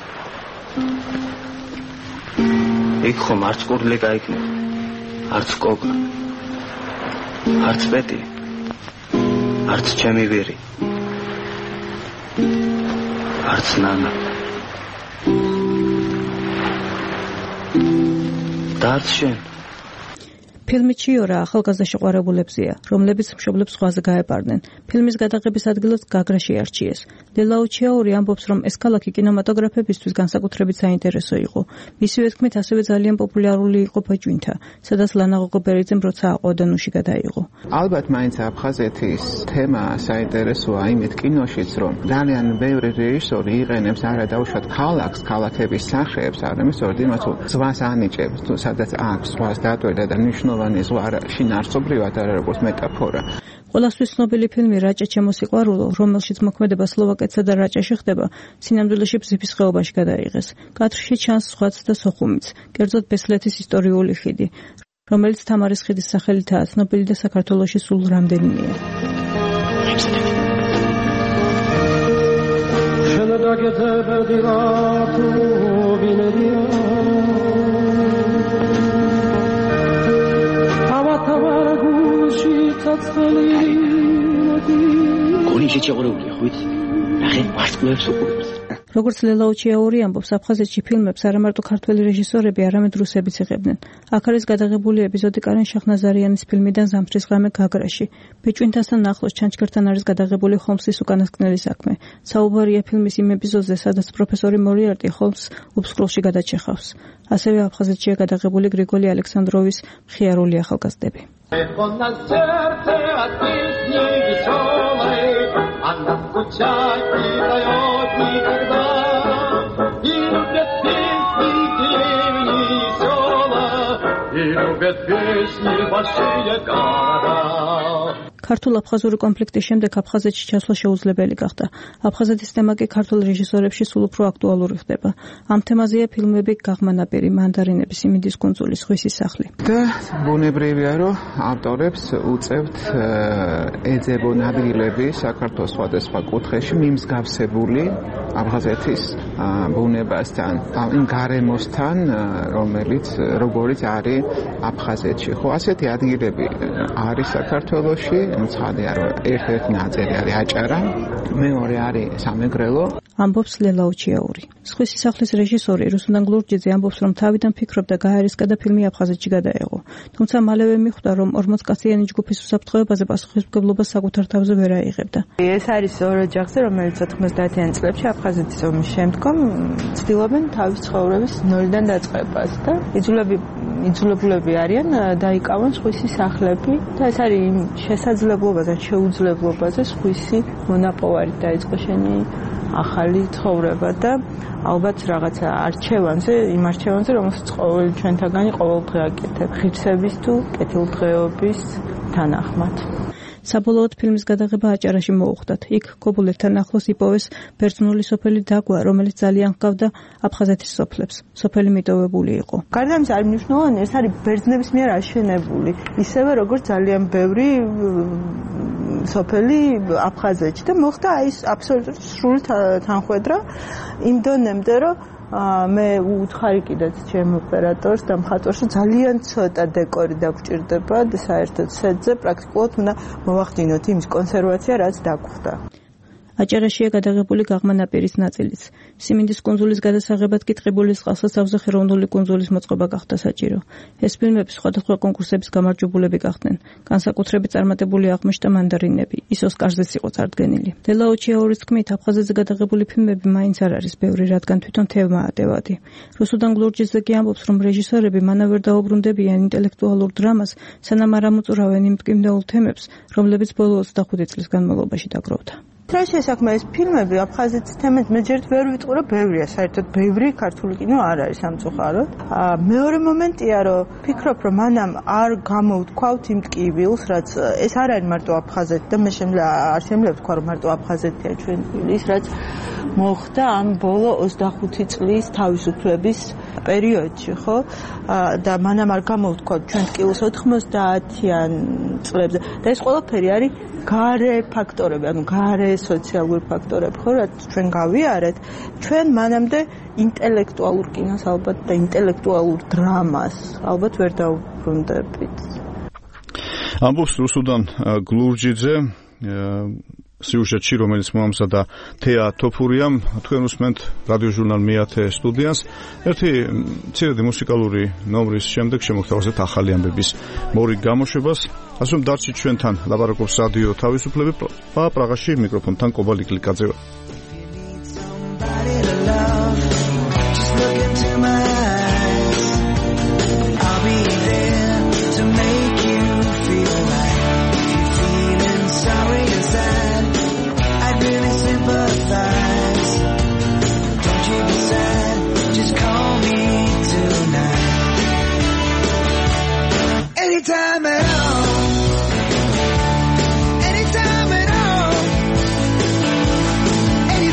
Speaker 12: იქ ხომ არც კურდლი გაიქნება, არც კოგა, არც პეტი, არც ჩემი ვირი, არც ნანა. დარც შენ.
Speaker 11: ფილმი ჩიორა ახალგაზრდა შეყვარებულებზეა, რომლებიც მშობლებს ზღვაზე გაეპარნენ. ფილმის გადაღების ადგილად გაგრაში არჩიეს. ლელა უჩიაური ამბობს, რომ ეს ქალაქი კინემატოგრაფებისთვის განსაკუთრებით საინტერესო იყო. მისივე თქმით, ასევე ძალიან პოპულარული იყო ბაჭვინთა, სადაც ლანა ღოგობერიძემ როცა აყო და ნუში გადაიღო.
Speaker 3: ალბათ მაინც აფხაზეთის თემა საინტერესოა იმით კინოშიც, რომ ძალიან ბევრი რეჟისორი იყენებს არა დაუშვათ ქალაქს, ქალაქების სახეებს, არამედ სწორედ იმას, რომ ზღვას ანიჭებს, თუ სადაც აქვს ზღვას დატვირთვა და ნიშნულოვანი ზღვა არა შინაარსობრივად არა როგორც მეტაფორა.
Speaker 11: ყველასთვის ცნობილი ფილმი რაჭა ჩემო სიყვარულო, რომელშიც მოქმედება სლოვაკეთსა და რაჭაში ხდება, სინამდვილეში ბზიფის ხეობაში გადაიღეს. კადრში ჩანს სხვაც და სოხუმიც, კერძოდ ბესლეთის ისტორიული ხიდი, რომელიც თამარის ხიდის სახელითაა ცნობილი და საქართველოში სულ რამდენიმეა.
Speaker 12: გონი შეჭეყრებულია, ხვით? ნახე, ვარსკვლავებს უყურებს.
Speaker 11: როგორც ლელა უჩიაური ამბობს, აფხაზეთში ფილმებს არა მარტო ქართველი რეჟისორები, არამედ რუსებიც იღებდნენ. აქ არის გადაღებული ეპიზოდი კარენ შაჰნაზარიანის ფილმიდან ზამთრის ღამე გაგრაში. ბიჭვინთასთან ახლოს ჩანჩქერთან არის გადაღებული ჰოლმსის უკანასკნელი საქმე. საუბარია ფილმის იმ ეპიზოდზე, სადაც პროფესორი მორიარტი ჰოლმსს უბსკროლში გადაჭეხავს. ასევე აფხაზეთშია გადაღებული გრიგოლი ალექსანდროვის მხიარული ახალგაზრდები.
Speaker 10: Она скучать не дает никогда, и любят песни деревни и села, и любят песни большие города.
Speaker 11: ქართულ-აფხაზური კონფლიქტის შემდეგ აფხაზეთში ჩასვლა შეუძლებელი გახდა. აფხაზეთის თემა კი ქართულ რეჟისორებში სულ უფრო აქტუალური ხდება. ამ თემაზეა ფილმები გაღმანაპირი, მანდარინები, სიმინდის კუნძული, სხვისი სახლი.
Speaker 3: და ბუნებრივია, რომ ავტორებს უწევთ ეძებონ ადგილები საქართველოს სხვადასხვა კუთხეში მიმსგავსებული აფხაზეთის ბუნებასთან, იმ გარემოსთან, რომელიც როგორიც არის აფხაზეთში. ხო, ასეთი ადგილები არის საქართველოში. ცხადია, რომ ერთ-ერთი ნაწილი არის აჭარა, მეორე არის სამეგრელო.
Speaker 11: ამბობს ლელა უჩიაური. სხვისი სახლის რეჟისორი რუსუდან გლურჯიძე ამბობს, რომ თავიდან ფიქრობდა გაერისკა და ფილმი აფხაზეთში გადაეღო. თუმცა მალევე მიხვდა, რომ ორმოც კაციანი ჯგუფის უსაფრთხოებაზე პასუხისმგებლობას საკუთარ თავზე ვერ აიღებდა.
Speaker 13: ეს არის ორ ოჯახზე, რომელიც ოთხმოცდაათიან წლებში აფხაზეთის ომის შემდგომ ცდილობენ თავის ცხოვრების ნოლიდან დაწყებას და იძულებულები არიან დაიკავონ სხვისი სახლები და ეს არის იმ შესაძლებლობაზე, შეუძლებლობაზე სხვისი მონაპოვარით დაიწყო შენი ახალი ცხოვრება და ალბათ რაღაცა არჩევანზე, იმ არჩევანზე, რომელსაც ყოველ ჩვენთაგანი ყოველდღე აკეთებ, ღირსების თუ კეთილდღეობის თანახმად.
Speaker 11: საბოლოოდ ფილმის გადაღება აჭარაში მოუხდათ. იქ ქობულეთთან ახლოს იპოვეს ბერძნული სოფელი დაგვა, რომელიც ძალიან ჰგავდა აფხაზეთის სოფლებს. სოფელი მიტოვებული იყო.
Speaker 13: გარდა ამისა, არის მნიშვნელოვანი, ეს არის ბერძნების მიერ აშენებული, ისევე როგორც ძალიან ბევრი სოფელი აფხაზეთში და მოხდა აი ეს აბსოლუტურად სრული თანხვედრა იმ დონემდე, რომ მე უთხარი კიდეც ჩემ ოპერატორს და მხატვარს, რომ ძალიან ცოტა დეკორი დაგჭირდება და საერთოდ სეტზე პრაქტიკულად უნდა მოვახდინოთ იმის კონსერვაცია, რაც დაგხვდა.
Speaker 11: აჭარაშია გადაღებული გაღმანაპირის ნაწილიც. სიმინდის კუნძულის გადასაღებად კი ტყიბულის წყალსაცავზე ხელოვნური კუნძულის მოწყობა გახდა საჭირო. ეს ფილმები სხვადასხვა კონკურსების გამარჯვებულები გახდნენ. განსაკუთრებით წარმატებული აღმოჩნდა მანდარინები. ის ოსკარზეც იყო წარდგენილი. ლელა უჩიაურის თქმით, აფხაზეთზე გადაღებული ფილმები მაინც არ არის ბევრი, რადგან თვითონ თემაა დევადი. რუსუდან გლურჯიძე კი ამბობს, რომ რეჟისორები მანავ ვერ დაუბრუნდებიან ინტელექტუალურ დრამას, სანამ არ ამოწურავენ იმ მტკივნეულ თემებს, რომლებიც ბოლო ოცდახუთი წლის განმავლობაში დაგროვდა.
Speaker 13: რა შესაქმე ეს ფილმები აფხაზეთის თემით მე ჯერ ვერ ვიტყვი, რომ ბევრია, საერთოდ ბევრი ქართული კინო არ არის სამწუხაროდ. მეორე მომენტია, რომ ფიქრობ, რომ მანამ არ გამოვთქვავთ იმ ტკივილს, რაც ეს არ არის მარტო აფხაზეთი და მე შემიძლია არ შემიძლია ვთქვა, რომ მარტო აფხაზეთია ჩვენი ტკივილის, რაც მოხდა ამ ბოლო ოცდახუთი წლის თავისუფლების პერიოდში, ხო? და მანამ არ გამოვთქვავთ ჩვენ ტკივილს ოთხმოცდაათიან წლებზე და ეს ყველაფერი არის გარე ფაქტორები, ანუ გარე სოციალური ფაქტორები, ხო, რაც ჩვენ გავიარეთ, ჩვენ მანამდე ინტელექტუალურ კინოს ალბათ და ინტელექტუალურ დრამას ალბათ ვერ დაუბრუნდებით.
Speaker 2: ამბობს რუსუდან გლურჯიძე სიუჟეტში, რომელიც მოამზადა თეა თოფურიამ, თქვენ უსმენთ რადიოჟურნალ მეათე სტუდიას. ერთი მცირედი მუსიკალური ნომრის შემდეგ შემოგთავაზებთ ახალი ამბების მორიგ გამოშვებას. ასე რომ დარჩით ჩვენთან, ლაპარაკობს რადიო თავისუფლები და პრაღაში მიკროფონთან კობალი კლიკაძე.
Speaker 10: Anytime at all, anytime at all,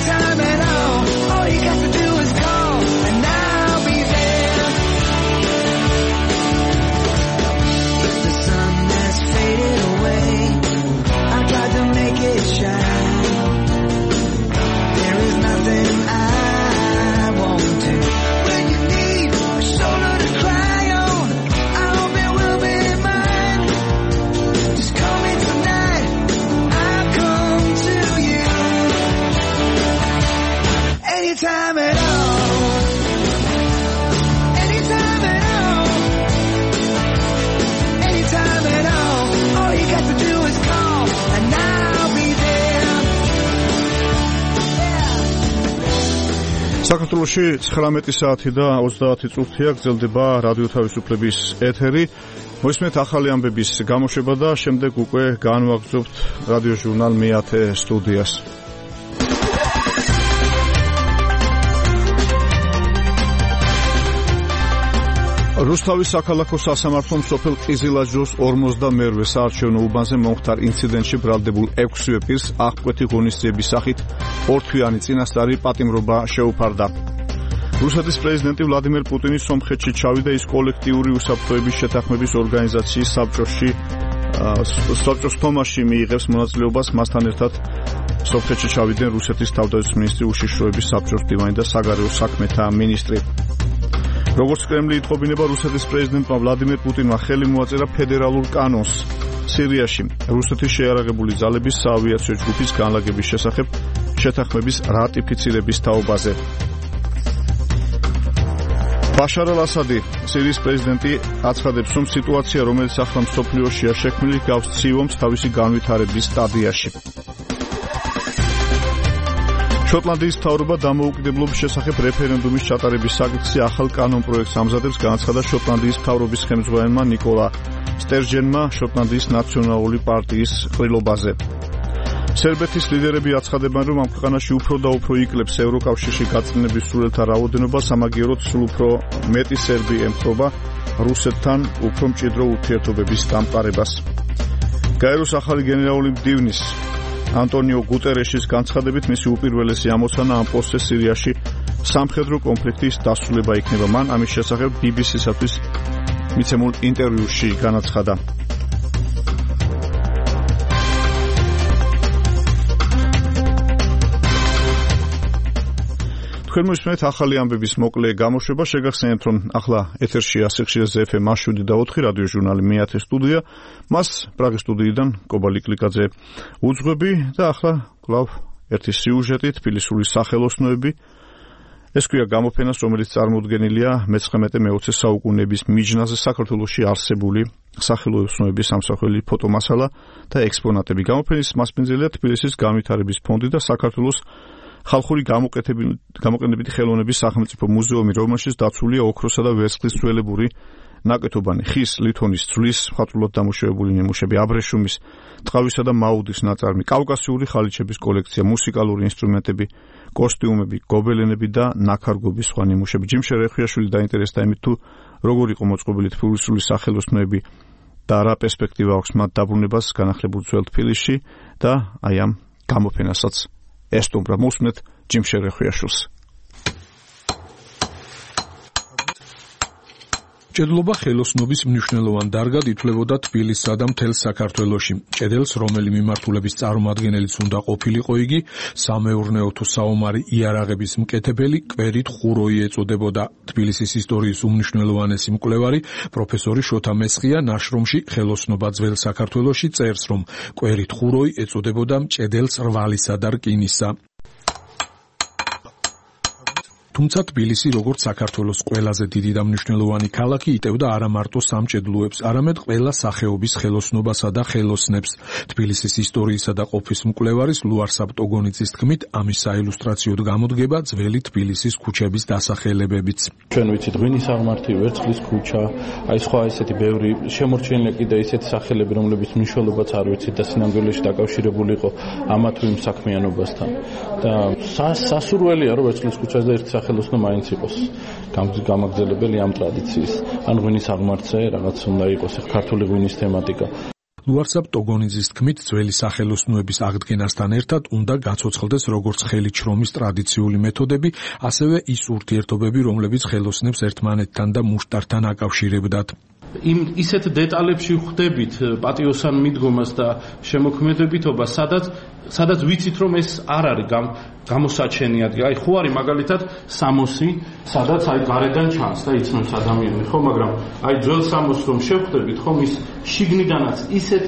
Speaker 2: საქართველოში ცხრამეტი საათი და ოცდაათი წუთია გრძელდება რადიო თავისუფლების ეთერი. მოისმენთ ახალი ამბების გამოშვება და შემდეგ უკვე განვაგრძობთ რადიო ჟურნალ მეათე სტუდიას. რუსთავის საქალაქო სასამართლომ სოფელ ყიზილაჯროს ორმოცდამერვე საარჩევნო უბანზე მომხდარ ინციდენტში ბრალდებულ ექვსივე პირს აღკვეთი ღონისძიების სახით ორთვიანი წინასწარი პატიმრობა შეუფარდა. რუსეთის პრეზიდენტი ვლადიმერ პუტინი სომხეთში ჩავიდა, ის კოლექტიური უსაფრთხოების შეთანხმების ორგანიზაციის საბჭოში საბჭოს თომაში მიიღებს მონაწილეობას. მასთან ერთად სომხეთში ჩავიდნენ რუსეთის თავდაცვის მინისტრი, უშიშროების საბჭოს მდივანი და საგარეო საქმეთა მინისტრი. როგორც კრემლი ითხოვინება, რუსეთის პრეზიდენტმა ვლადიმერ პუტინმა ხელი მოაწერა ფედერალურ კანონს სირიაში რუსეთის შეიარაღებული ძალების საავიაციო ჯგუფის განლაგების შესახებ შეთანხმების რატიფიცირების თაობაზე. ბაშარ ალ-ასადი, სირიის პრეზიდენტი, აცხადებს, რომ სიტუაცია, რომელიც ახლა მსოფლიოშია შექმნილი, გავს ცივომს თავისი განვითარების სტადიაში. შოტლანდიის მთავრობა დამოუკიდებლობის შესახებ რეფერენდუმის ჩატარების საკითხზე ახალ კანონპროექტს ამზადებს, განაცხადა შოტლანდიის მთავრობის ხელმძღვანელმა ნიკოლა სტერჯენმა შოტლანდიის ნაციონალური პარტიის ყრილობაზე. სერბეთის ლიდერები აცხადებენ, რომ ამ ქვეყანაში უფრო და უფრო იკლებს ევროკავშირში გაწმენდების სულელთა რაოდენობა, სამაგიეროდ სულ უფრო მეტი სერბი ემხრობა რუსეთთან უფრო მჭიდრო ურთიერთობების დამყარებას. გაეროს ახალი გენერალური მდივნის ანტონიო გუტერეშის განცხადებით, მისი უპირველესი ამოცანა ამ პოსტზე სირიაში სამხედრო კონფლიქტის დასრულება იქნება. მან ამის შესახებ ბი ბი სისათვის მიცემულ ინტერვიუში განაცხადა. თქვენ მოისმენთ ახალი ამბების მოკლე გამოშვება. შეგახსენებთ, რომ ახლა ეთერშია სიხშირეზე ეფ ემ შვიდი და ოთხი რადიო ჟურნალი მეათე სტუდია. მას პრაღის სტუდიიდან კობალი კლიკაძე უძღვები და ახლა კვლავ ერთი სიუჟეტი, თბილისური სახელოსნოები. ეს ქვია გამოფენას, რომელიც წარმოდგენილია მეცხრამეტე მეოცე საუკუნეების მიჯნაზე საქართველოში არსებული სახელოსნოების სამსახური ფოტომასალა და ექსპონატები. გამოფენის მასპინძელია თბილისის განვითარების ფონდი და საქართველოს ხალხური გამოყენებითი ხელოვნების სახელმწიფო მუზეუმი, რომელშიც დაცულია ოქროსა და ვერცხლის ძველებური ნაკეთობანი, ხის, ლითონის, ძვლის მხატვრულად დამუშავებული ნიმუშები, აბრეშუმის, ტყავისა და მაუდის ნაწარმი, კავკასიური ხალიჩების კოლექცია, მუსიკალური ინსტრუმენტები, კოსტიუმები, გობელენები და ნაქარგობის სხვა ნიმუშები. ჯიმშე რეხვიაშვილი დაინტერესდა იმით, თუ როგორ იყო მოწყობილი თბილისური სახელოსნოები და რა პერსპექტივა აქვს მათ დაბრუნებას განახლებულ ძველ თბილისში და აი ამ გამოფენასაც ესტუმრა. მოსმენთ ჯიმშე რეხვიაშვილს.
Speaker 14: ჭედლობა ხელოსნობის მნიშვნელოვან დარგად ითვლებოდა თბილისსა და მთელ საქართველოში. ჭედელს, რომელი მიმართულების წარმომადგენელიც უნდა ყოფილიყო იგი, სამეურნეო თუ საომარი იარაღების მკეთებელი კვერით ხუროი ეწოდებოდა. თბილისის ისტორიის უმნიშვნელოვანესი მკვლევარი პროფესორი შოთა მესხია ნაშრომში ხელოსნობა ძველ საქართველოში წერს, რომ კვერით ხუროი ეწოდებოდა ჭედელს რვალისა და რკინისა. თუმცა თბილისი, როგორც საქართველოს ყველაზე დიდი და მნიშვნელოვანი ქალაქი, იტევდა არა მარტო სამჭედლოებს, არამედ ყველა სახეობის ხელოსნობასა და ხელოსნებს. თბილისის ისტორიისა და ყოფის მკვლევარის ლუარსაბ ტოგონიძის თქმით, ამის საილუსტრაციოდ გამოდგება ძველი თბილისის ქუჩების დასახელებებიც.
Speaker 4: ჩვენ ვიცით ღვინის აღმართი, ვერცხლის ქუჩა, აი სხვა ესეთი ბევრი შემორჩენილი კიდე ისეთი სახელები, რომლებიც მნიშვნელობაც არ ვიცით და სინამდვილეში დაკავშირებული იყო ამა თუ იმ საქმიანობასთან. და სასურველია, რომ ვერცხლის ქუჩაზე ერთი სახელოსნო მაინც იყოს გამაგრძელებელი ამ ტრადიციის. ან ღვინის აღმართზე რაღაც უნდა იყოს ქართული ღვინის თემატიკა.
Speaker 14: ლუარსაბ ტოგონიძის თქმით, ძველი სახელოსნოების აღდგენასთან ერთად უნდა გაცოცხლდეს როგორც ხელიჩრომის ტრადიციული მეთოდები, ასევე ის ურთიერთობები, რომლებიც ხელოსნებს ერთმანეთთან და მუშტართან აკავშირებდათ.
Speaker 4: იმ ისეთ დეტალებში ხვდებით პატიოსან მიდგომას და შემოქმედებითობას, სადაც სადაც ვიცით, რომ ეს არ არის გამოსაჩენი ადგილი. აი, ხო არის მაგალითად სამოსი, სადაც აი გარედან ჩანს და იცნობს ადამიანი, ხო, მაგრამ აი ძველ სამოსს რომ შევხვდებით, ხომ ის შიგნიდანაც ისეთი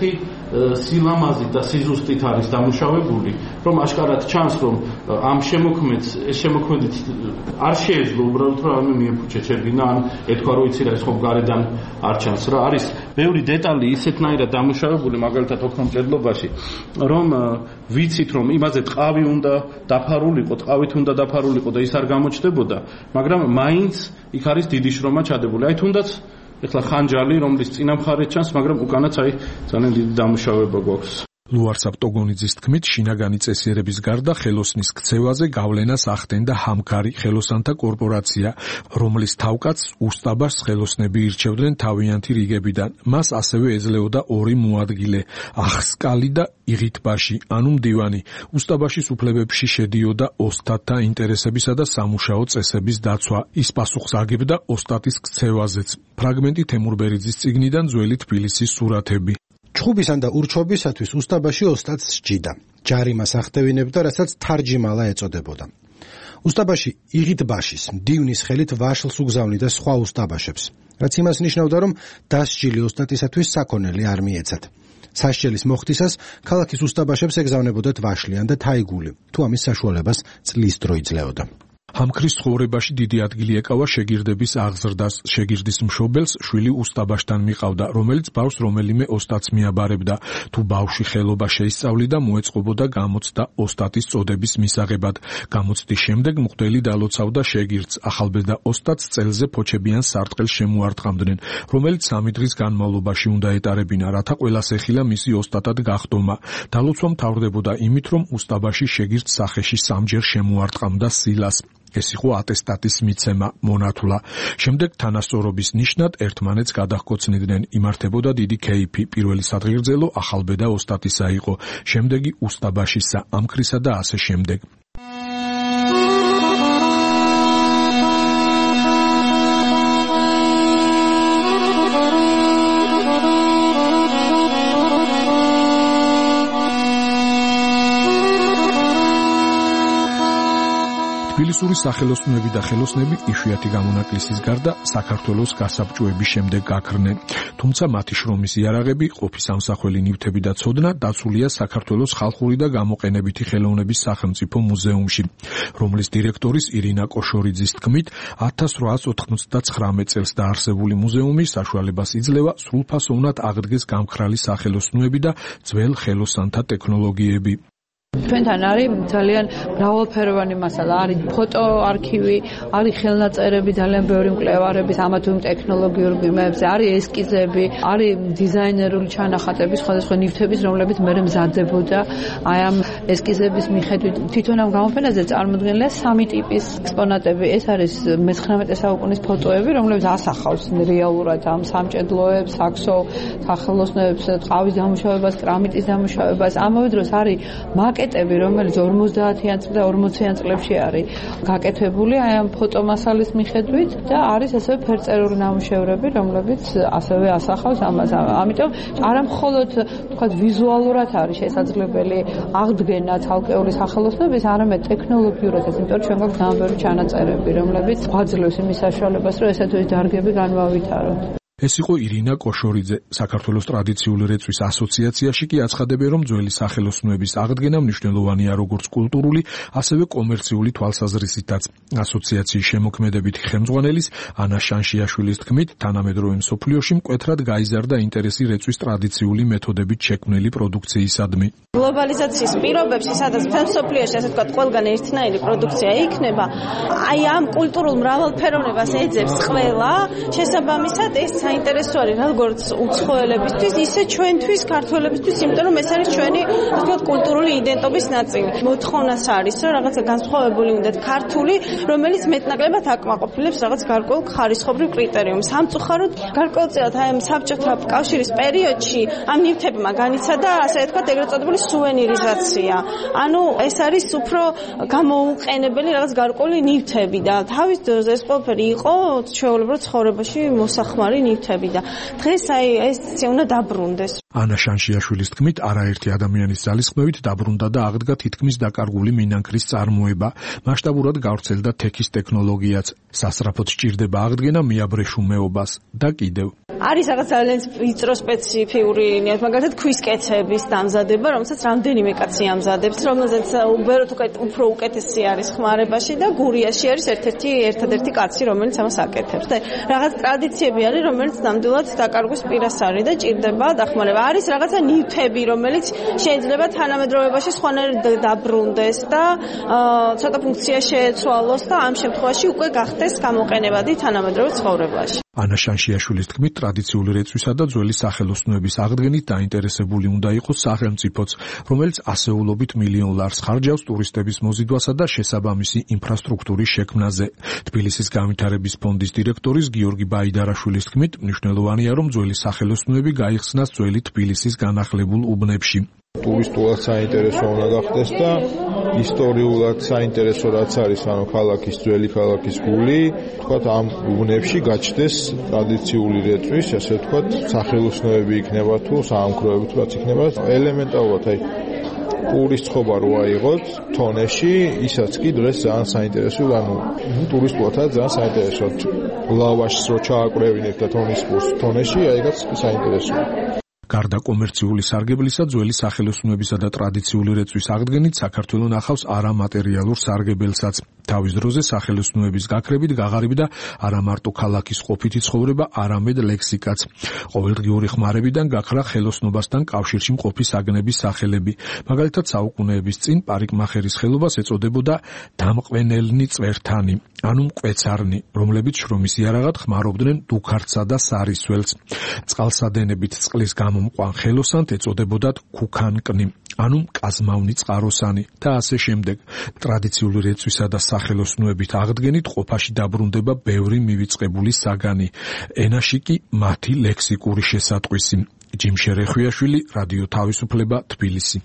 Speaker 4: სილამაზით და სიზუსტით არის დამუშავებული, რომ აშკარად ჩანს, რომ ამ შემოქმედს ეს შემოქმედით არ შეეძლო უბრალოდ რომ ამე მიეფუჭე ჩერგინა, ან ეთქვა რომ იცი რა ეს ხომ გარედან არ ჩანს რა. არის ბევრი დეტალი ისეთნაირად დამუშავებული, მაგალითად ოქრომჭედლობაში, რომ ვიცით რომ იმაზე ტყავი უნდა დაფარულიყო, ტყავით უნდა დაფარულიყო და ის არ გამოჩნდებოდა, მაგრამ მაინც იქ არის დიდი შრომა ჩადებული. აი თუნდაც ეხლა ხანჯალი, რომლის წინა მხარეთ ჩანს, მაგრამ უკანაც აი ძალიან დიდი დამუშავება გვაქვს.
Speaker 14: ლუარსაბ ტოგონიძის თქმით, შინაგანი წესიერების გარდა ხელოსნის ქცევაზე გავლენას ახდენდა ჰამქარი ხელოსანთა კორპორაცია, რომლის თავკაცს უსტაბაშს ხელოსნები ირჩევდნენ თავიანთი რიგებიდან. მას ასევე ეძლეოდა ორი მოადგილე, ახსკალი და იღითბაში, ანუ მდივანი. უსტაბაშის უფლებებში შედიოდა ოსტატთა ინტერესებისა და სამუშაო წესების დაცვა. ის პასუხს აგებდა ოსტატის ქცევაზეც. ფრაგმენტი თემურ ბერიძის წიგნიდან ძველი თბილისის სურათები.
Speaker 15: ჩხუბისან და ურჩხობისათვის უსტაბაში ოსტატს სჯიდა. ჯარიმას ახდევინებდა, რასაც თარჯიმალა ეწოდებოდა. უსტაბაში იღითბაშის, მდივნის ხელით ვაშლს უგზავნიდა სხვა უსტაბაშებს, რაც იმას ნიშნავდა, რომ დასჯილი ოსტატისათვის საქონელი არ მიეცათ. სასჯელის მოხდისას ქალაქის უსტაბაშებს ეგზავნებოდათ ვაშლიან და თაიგული, თუ ამის საშუალებას წლის დრო იძლეოდა.
Speaker 14: ჰამქრის ცხოვრებაში დიდი ადგილი ეკავა შეგირდების აღზრდას. შეგირდის მშობელს შვილი უსტაბაშთან მიყავდა, რომელიც ბავშვს რომელიმე ოსტატს მიაბარებდა. თუ ბავშვი ხელობა შეისწავლიდა, მოეწყობოდა გამოცდა ოსტატის წოდების მისაღებად. გამოცდის შემდეგ მღვდელი დალოცავდა შეგირდს. ახალბედა ოსტატს წელზე ფოჩებიან სარტყელს შემოარტყამდნენ, რომელიც სამი დღის განმავლობაში უნდა ეტარებინა, რათა ყველას ეხილა მისი ოსტატად გახდომა. დალოცვა მთავრდებოდა იმით, რომ უსტაბაში შეგირდს სახეში სამჯერ შემოარტყამდა სილას. ეს იყო ატესტატის მიცემა, მონათვლა. შემდეგ თანასწორობის ნიშნად ერთმანეთს გადაჰკოცნიდნენ. იმართებოდა დიდი ქეიფი. პირველი სადღეგრძელო ახალბედა ოსტატისა იყო, შემდეგი უსტაბაშისა, ამქრისა და ასე შემდეგ. თბილისური სახელოსნოები და ხელოსნები იშვიათი გამონაკლისის გარდა საქართველოს გასაბჭოების შემდეგ გაქრნენ. თუმცა მათი შრომის იარაღები, ყოფის ამსახველი ნივთები და ცოდნა დაცულია საქართველოს ხალხური და გამოყენებითი ხელოვნების სახელმწიფო მუზეუმში, რომლის დირექტორის ირინა კოშორიძის თქმით, ათას რვაას ოთხმოცდაცხრამეტ წელს დაარსებული მუზეუმი საშუალებას იძლევა სრულფასოვნად აღდგეს გამქრალი სახელოსნოები და ძველ ხელოსანთა ტექნოლოგიები.
Speaker 8: ჩვენთან არის ძალიან მრავალფეროვანი მასალა, არის ფოტო არქივი, არის ხელნაწერები, ძალიან ბევრი მკვლევარების ამა თუ იმ ტექნოლოგიურ ბიმებზე, არის ესკიზები, არის დიზაინერული ჩანახატები, სხვადასხვა ნივთების, რომლებიც მერე მზადდებოდა. აი ამ ესკიზების მიხედვით თვითონ ამ გამოფენაზე წარმოდგენილია სამი ტიპის ექსპონატები. ეს არის მეცხრამეტე საუკუნის ფოტოები, რომლებიც ასახავს რეალურად ამ სამჭედლოებს, საქსო სახელოსნოებს, ტყავის დამუშავებას, კრამიტის დამუშავებას. ამავე დროს არის მაკეტები, რომელიც ორმოცდაათიან და ორმოციან წლებში არის გაკეთებული აი ამ ფოტომასალის მიხედვით და არის ასევე ფერწერული ნამუშევრები, რომლებიც ასევე ასახავს ამას. ამიტომ არა მხოლოდ თქვა ვიზუალურად არის შესაძლებელი აღდგენა ცალკეული სახელოსნების, არამედ ტექნოლოგიურადაც, იმიტომ რომ ჩვენ გვაქვს ძალიან ბევრი ჩანაწერები, რომლებიც გვაძლევს იმის საშუალებას, რომ ესა თუ ის დარგები განვავითაროთ.
Speaker 14: ეს იყო ირინა კოშორიძე. საქართველოს ტრადიციული რეწვის ასოციაციაში კი აცხადებენ, რომ ძველი სახელოსნოების აღდგენა მნიშვნელოვანია როგორც კულტურული, ასევე კომერციული თვალსაზრისითაც. ასოციაციის შემოქმედებითი ხელმძღვანელის ანა შანშიაშვილის თქმით, თანამედროვე მსოფლიოში მკვეთრად გაიზარდა ინტერესი რეწვის ტრადიციული მეთოდებით შექმნილი პროდუქციისადმი.
Speaker 16: გლობალიზაციის პირობებში, სადაც მთელ მსოფლიოში ასე ვთქვათ, ყველგან ერთნაირი პროდუქცია იქნება, აი ამ კულტურულ მრავალფეროვნებას ეძებს ყველა, შესაბამისად ეს საინტერესო არის როგორც უცხოელებისთვის, ისე ჩვენთვის, ქართველებისთვის, იმიტომ რომ ეს არის ჩვენი, ასე ვთქვათ, კულტურული იდენტობის ნაწილი. მოთხოვნას არის, რომ რაღაცა განსხვავებული უნდათ ქართული, რომელიც მეტნაკლებად აკმაყოფილებს რაღაც გარკვეულ ხარისხობრივ კრიტერიუმს. სამწუხაროდ, გარკვეულწილად აი ამ საბჭოთა კავშირის პერიოდში ამ ნივთებმა განიცადა, ასე ვთქვათ, ეგრეთ წოდებული სუვენირიზაცია. ანუ ეს არის უფრო გამოუყენებელი რაღაც გარკვეული ნივთები და თავის დროზე ეს ყველაფერი იყო ჩვეულებრივ ცხოვრებაში მოსახმარი ნივთები და დღეს აი ეს უნდა დაბრუნდეს.
Speaker 14: ანა შანშიაშვილის თქმით, არაერთი ადამიანის ძალისხმევით დაბრუნდა და აღდგა თითქმის დაკარგული მინანქრის წარმოება. მასშტაბურად გავრცელდა თექის ტექნოლოგიაც. სასწრაფოდ სჭირდება აღდგენა მეაბრეშუმეობას და კიდევ.
Speaker 16: არის რაღაც ძალიან ვიწრო სპეციფიური, მაგალითად ქვის კეცების დამზადება, რომელსაც რამდენიმე კაცი ამზადებს, რომელზეც უბრალოდ უფრო უკეთესი არის ხმარებაში და გურიაში არის ერთ-ერთი ერთადერთი კაცი, რომელიც ამას აკეთებს. და რაღაც ტრადიციები არის, რომელიც ნამდვილად დაკარგვის პირას არის და ჭირდება დახმარება. არის რაღაცა ნივთები, რომელიც შეიძლება თანამედროვეობაში სხვანაირად დაბრუნდეს და ცოტა ფუნქცია შეეცვალოს და ამ შემთხვევაში უკვე გახდეს გამოყენებადი თანამედროვე ცხოვრებაში.
Speaker 14: ანა შანშიაშვილის თქმით, ტრადიციული რეწვისა და ძველი სახელოსნოების აღდგენით დაინტერესებული უნდა იყოს სახელმწიფოც, რომელიც ასეულობით მილიონ ლარს ხარჯავს ტურისტების მოზიდვასა და შესაბამისი ინფრასტრუქტურის შექმნაზე. თბილისის განვითარების ფონდის დირექტორის გიორგი ბაიდარაშვილის თქმით, მნიშვნელოვანია, რომ ძველი სახელოსნოები გაიხსნას ძველი თბილისის განახლებულ უბნებში.
Speaker 17: ტურისტულად საინტერესო უნდა გახდეს და ისტორიულად საინტერესო რაც არის, ანუ ქალაქის ძველი ქალაქის გული, თქვათ ამ უბნებში გაჩნდეს ტრადიციული რეწვის, ასე ვთქვათ, სახელოსნოები იქნება თუ საამქროები თუ რაც იქნება, ელემენტარულად აი პურის ცხობა რო აიღოთ თონეში, ისაც კი დღეს ძალიან საინტერესოა, ანუ ტურისტულადაც ძალიან საინტერესოა. ლავაშს რო ჩააკრევინებთ და თონის პურს თონეში, აიღაც საინტერესოა.
Speaker 14: გარდა კომერციული სარგებლისა, ძველი სახელოსნოებისა და ტრადიციული რეწვის აღდგენით საქართველო ნახავს არამატერიალურ სარგებელსაც. თავის დროზე სახელოსნოების გაქრებით გაღარიბდა არა მარტო ქალაქის ყოფითი ცხოვრება, არამედ ლექსიკაც. ყოველდღიური ხმარებიდან გაქრა ხელოსნობასთან კავშირში მყოფი საგნების სახელები. მაგალითად, საუკუნეების წინ პარიკმახერის ხელობას ეწოდებოდა დამყვენელნი წვერთანი, ანუ მკვეცარნი, რომლებიც შრომის იარაღად ხმარობდნენ დუქარცსა და სარისველს. წყალსადენებით წყლის გამომყვან ხელოსანთ ეწოდებოდათ ქუქანკნი, ანუ მკაზმავნი წყაროსანი და ასე შემდეგ. ტრადიციული რეწვისა და სახელოსნოებით აღდგენით ყოფაში დაბრუნდება ბევრი მივიწყებული საგანი, ენაში კი მათი ლექსიკური შესატყვისი. ჯიმშე რეხვიაშვილი, რადიო თავისუფლება, თბილისი.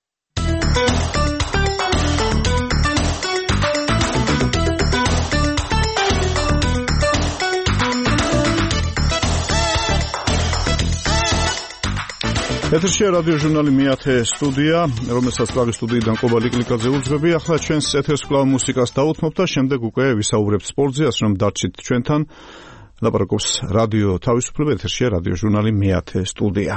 Speaker 2: ეთერშია რადიო ჟურნალი მეათე სტუდია, რომელსაც პრაღის სტუდიიდან ყობალი კლიკაძე უძღვები. ახლა ჩვენს ეთერს კვლავ მუსიკას დაუთმობთ და შემდეგ უკვე ვისაუბრებთ სპორტზე, ასე რომ დარჩით ჩვენთან. ლაპარაკობს რადიო თავისუფლება, ეთერშია რადიო ჟურნალი მეათე სტუდია.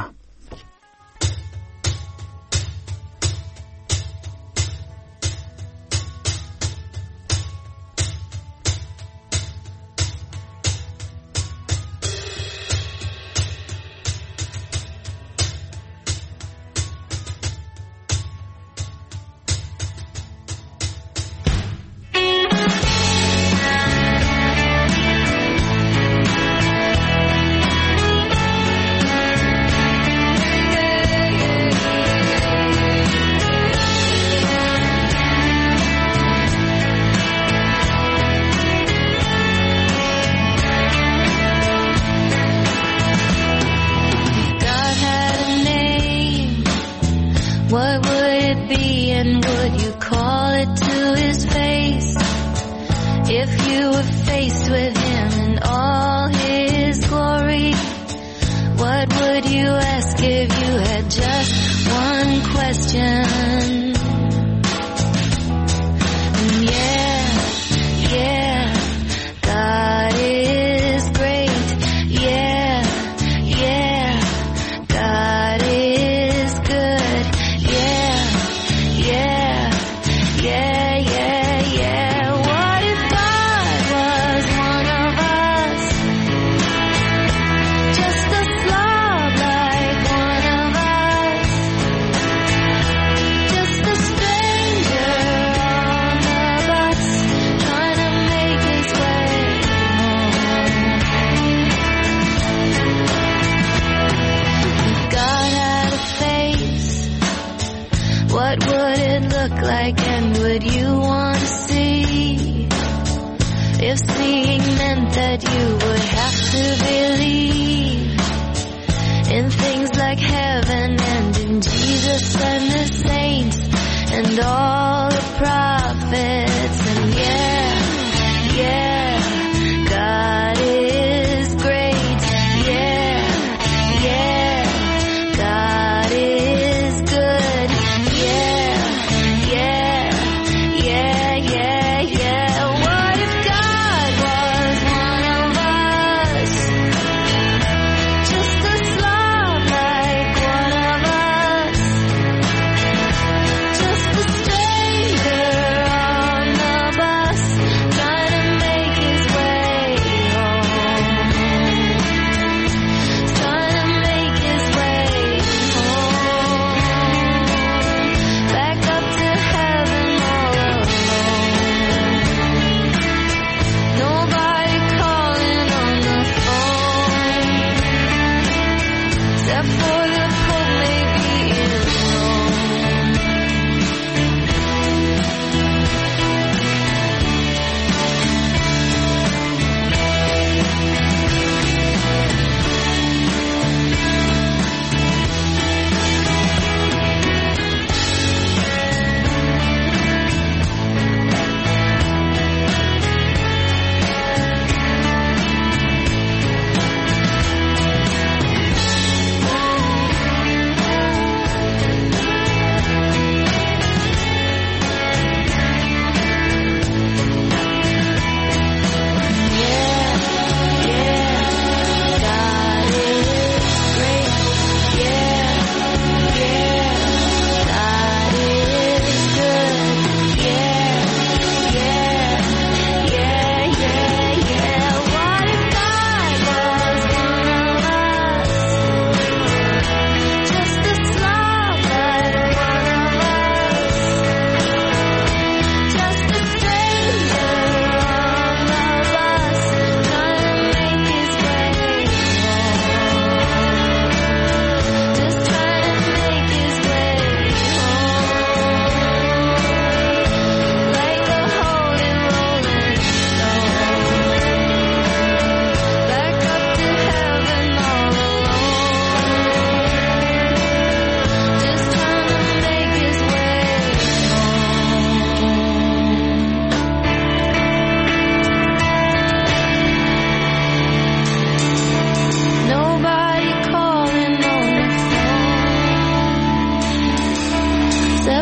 Speaker 18: God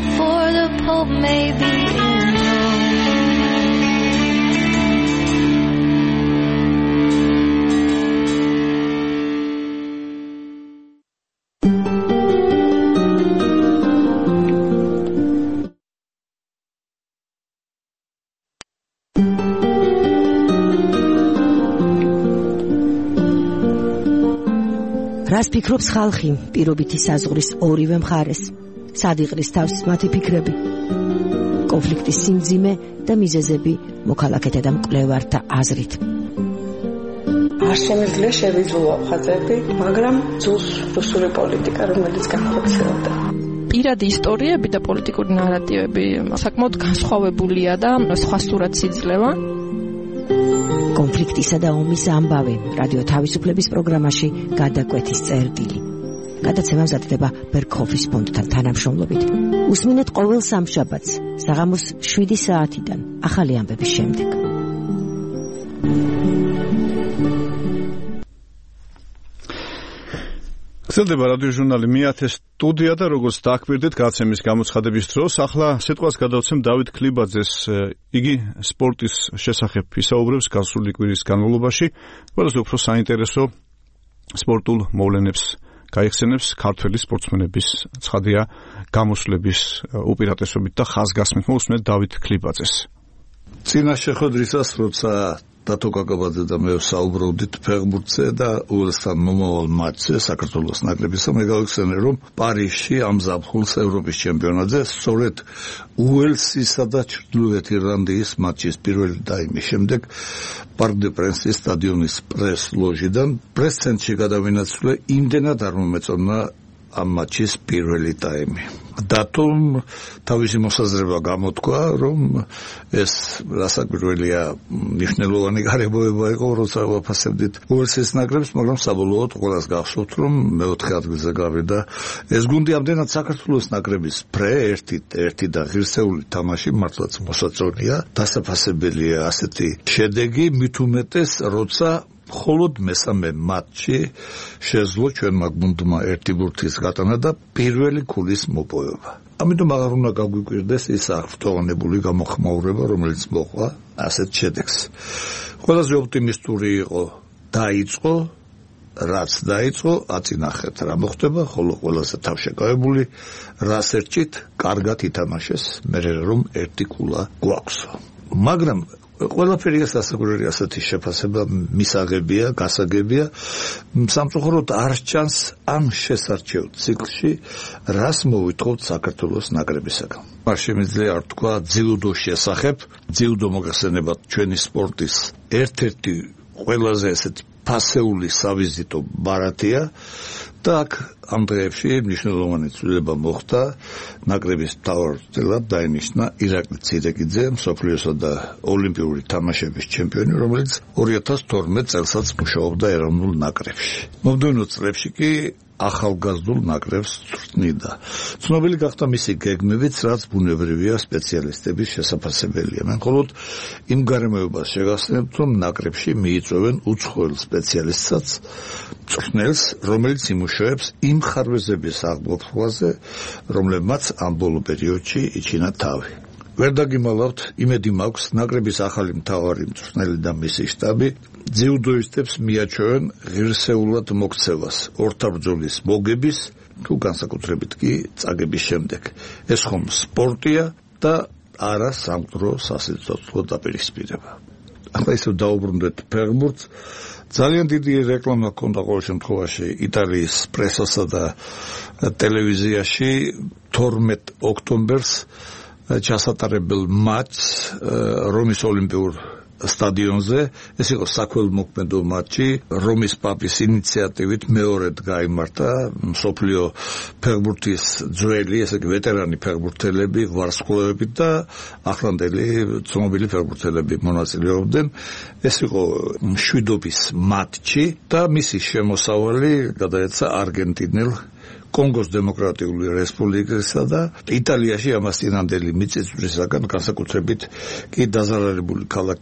Speaker 18: except for the Pope maybe in Rome.
Speaker 19: რას ფიქრობს ხალხი პირობითი საზღვრის ორივე მხარეს? სად იყრის თავს მათი ფიქრები? კონფლიქტის სიმძიმე და მიზეზები მოქალაქეთა და მკვლევართა აზრით.
Speaker 20: არ შემიძლია შევიძულო აფხაზები, მაგრამ ძულს რუსული პოლიტიკა, რომელიც განხორციელდა.
Speaker 21: პირადი ისტორიები და პოლიტიკური ნარატივები საკმაოდ განსხვავებულია და სხვა სურათს იძლევა.
Speaker 19: კონფლიქტისა და ომის ამბავი რადიო თავისუფლების პროგრამაში გადაკვეთის წერტილი. გადაცემა მზადდება ბერქოფის ფონდთან თანამშრომლობით. უსმინეთ ყოველ სამშაბათს საღამოს შვიდი საათიდან ახალი ამბების შემდეგ.
Speaker 2: გრძელდება რადიო ჟურნალი მეათე სტუდია და როგორც დააკვირდით გადაცემის გამოცხადების დროს, ახლა სიტყვას გადავცემ დავით ქლიბაძეს. იგი სპორტის შესახებ ისაუბრებს გასული კვირის განმავლობაში. ყველაზე უფრო საინტერესო სპორტულ მოვლენებს გაიხსენებს ქართველი სპორტსმენების ცხადია გამოსვლების უპირატესობით და ხაზგასმით. მოусმენთ დავით ქლიბაძეს.
Speaker 22: წინა შეხვედრისას, როცა დათო კაკაბაძე და მე საუბრობდით ფეხბურთზე და უელსთან მომავალ მატჩზე საქართველოს ნაკრებისა, მე გავიხსენე, რომ პარიზში ამ ზაფხულს ევროპის ჩემპიონატზე სწორედ უელსისა და ჩრდილოეთ ირლანდიის მატჩის პირველი დაიმის შემდეგ პარკ დე პრენსის სტადიონის პრეს ლოჟიდან პრეს ცენტრში გადავინაცვლე, იმდენად არ მომეწონა ამ მატჩის პირველი ტაიმი. დათომ თავისი მოსაზრება გამოთქვა, რომ ეს რასაკვირველია მნიშვნელოვანი გარემოება იყო, როცა ვაფასებდით უელსის ნაკრებს, მაგრამ საბოლოოდ ყველას გახსოვთ, რომ მეოთხე ადგილზე გავიდა ეს გუნდი. ამდენად საქართველოს ნაკრების ფრე ერთი ერთი და ღირსეული თამაში მართლაც მოსაწონია, დასაფასებელია ასეთი შედეგი, მით უმეტეს, როცა მხოლოდ მესამე მატჩი შეძლო ჩვენმა გუნდმა ერთი ბურთის გატანა და პირველი ქულის მოპოვება. ამიტომ აღარ უნდა გაგვიკვირდეს ის აღფრთოვანებული გამოხმაურება, რომელიც მოყვა ასეთ შედეგს. ყველაზე ოპტიმისტური იყო დაიწყო, რაც დაიწყო, აწინახეთ რა მოხდება, ხოლო ყველაზე თავშეკავებული რას ერჩით, კარგად ითამაშეს, მერე რომ ერთი ქულა გვაქვს. მაგრამ ყველაფერი ეს ასაკურერი ასეთი შეფასება მისაღებია, გასაგებია. სამწუხაროდ არ ჩანს ამ შესარჩევ ციკლში, რას მოვითხოვთ საქართველოს ნაკრებისაგან. არ შემიძლია არ თქვა ძიუდოს შესახებ. ძიუდო მოგახსენებათ ჩვენი სპორტის ერთ-ერთი ყველაზე ესეთი ფასეული სავიზიტო ბარათია და აქ ამ დღეებში მნიშვნელოვანი ცვლილება მოხდა. ნაკრების მთავარწილად დაინიშნა ირაკლი ცირეკიძე, მსოფლიოსა და ოლიმპიური თამაშების ჩემპიონი, რომელიც ორი ათას თორმეტ წელსაც მუშაობდა ეროვნულ ნაკრებში. მომდევნო წლებში კი ახალგაზრდულ ნაკრებს წვრთნიდა. ცნობილი გახდა მისი გეგმებიც, რაც ბუნებრივია სპეციალისტების შესაძლებელია. მე მხოლოდ იმ გარემოებას შეგახსენებთ, რომ ნაკრებში მიიწვევენ უცხოელ სპეციალისტსაც, წვრთნელს, რომელიც იმუშავებს იმ ხარვეზების აღმოთვლაზე, რომლებმაც ამ ბოლო პერიოდში იჩინა თავი. ვერ დაგიმალავთ, იმედი მაქვს, ნაკრების ახალი მთავარი მწვრთნელი და მისი შტაბი ძიუდოისტებს მიაჩვევენ ღირსეულად მოქცევას, ორთაბრძოლის მოგების, თუ განსაკუთრებით კი წაგების შემდეგ. ეს ხომ სპორტია და არა სამკვდრო სასიცოცხლო დაპირისპირება. ახლა ისევ დაუბრუნდეთ ფეხბურთს. ძალიან დიდი რეკლამა ჰქონდა ყოველ შემთხვევაში იტალიის პრესასა და ტელევიზიაში თორმეტ ოქტომბერს ჩასატარებელ მატჩს რომის ოლიმპიურ სტადიონზე. ეს იყო საქველმოქმედო მატჩი, რომის პაპის ინიციატივით მეორედ გაიმართა. მსოფლიო ფეხბურთის ძველი, ესე იგი ვეტერანი ფეხბურთელები, ვარსკვლავები და ახლანდელი ცნობილი ფეხბურთელები მონაწილეობდნენ. ეს იყო მშვიდობის მატჩი და მისი შემოსავალი გადაეცა არგენტინელ კონგოს დემოკრატიული რესპუბლიკისა და იტალიაში ამას წინანდელი მიწისძვრისაგან, განსაკუთრებით კი დაზარალებული ქალაქის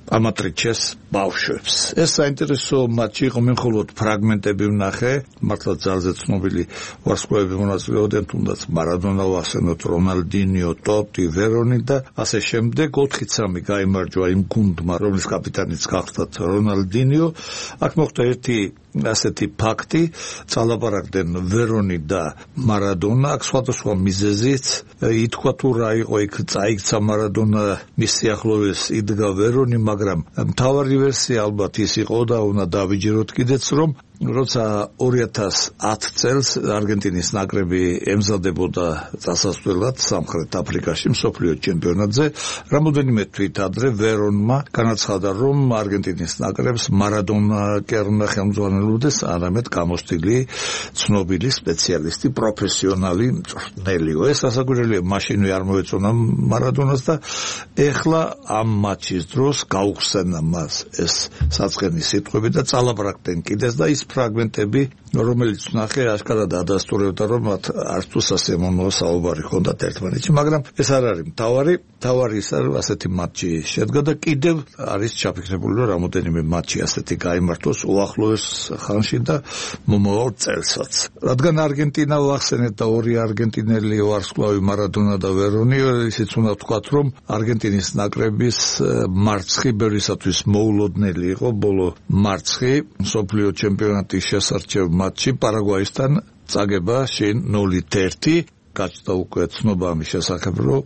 Speaker 22: ამატრიჩეს ბავშვებს. ეს საინტერესო მატჩი იყო, მე მხოლოდ ფრაგმენტები ვნახე, მართლა ძალზე ცნობილი ვარსკვლავები მონაწილეობდნენ, თუნდაც მარადონა, ვახსენოთ რონალდინიო, ტოტი, ვერონი და ასე შემდეგ. ოთხი სამი გაიმარჯვა იმ გუნდმა, რომლის კაპიტანიც გახდათ რონალდინიო. აქ მოხდა ერთი ასეთი ფაქტი, წალაპარაკდნენ ვერონი და მარადონა, აქ სხვადასხვა მიზეზით, ითქვა თუ რა იყო იქ, წაიქცა მარადონა, მის სიახლოვეს იდგა ვერონი, მაგრამ მთავარი ვერსია ალბათ ის იყო და უნდა დავიჯეროთ კიდეც, რომ როცა ორი ათას ათი წელს არგენტინის ნაკრები ემზადებოდა წასასვლელად სამხრეთ აფრიკაში მსოფლიო ჩემპიონატზე, რამოდენიმე თვით ადრე ვერონმა განაცხადა, რომ არგენტინის ნაკრებს მარადონა კი არ უნდა ხელმძღვანელობდეს, არამედ გამოსტილი ცნობილი სპეციალისტი, პროფესიონალი მწვრთნელიო. ეს ასაკვირველია, მაშინვე არ მოეწონა მარადონას და ეხლა ამ მატჩის დროს გაუხსენა მას ეს საწყენი სიტყვები და წალაპარაკდნენ კიდეც და ის ფრაგმენტები, რომელიც ნახე, აშკარად ადასტურებდა, რომ მათ არც თუ სასიამოვნო საუბარი ჰქონდათ ერთმანეთში, მაგრამ ეს არ არის მთავარი. მთავარი ის არის, ასეთი მატჩი შედგა და კიდევ არის ჩაფიქრებული, რომ რამოდენიმე მატჩი ასეთი გაიმართოს უახლოეს ხანში და მომავალ წელსაც. რადგან არგენტინა ვახსენეთ და ორი არგენტინელი ვარსკვლავი მარადონა და ვერონი, ისიც უნდა ვთქვათ, რომ არგენტინის ნაკრების მარცხი ბევრისათვის მოულოდნელი იყო, ბოლო მარცხი მსოფლიო ჩემპიონატის შესარჩევ მატჩი პარაგვაისთან წაგება შინ ნული ერთი, გაჩნდა უკვე ცნობა ამის შესახებ, რომ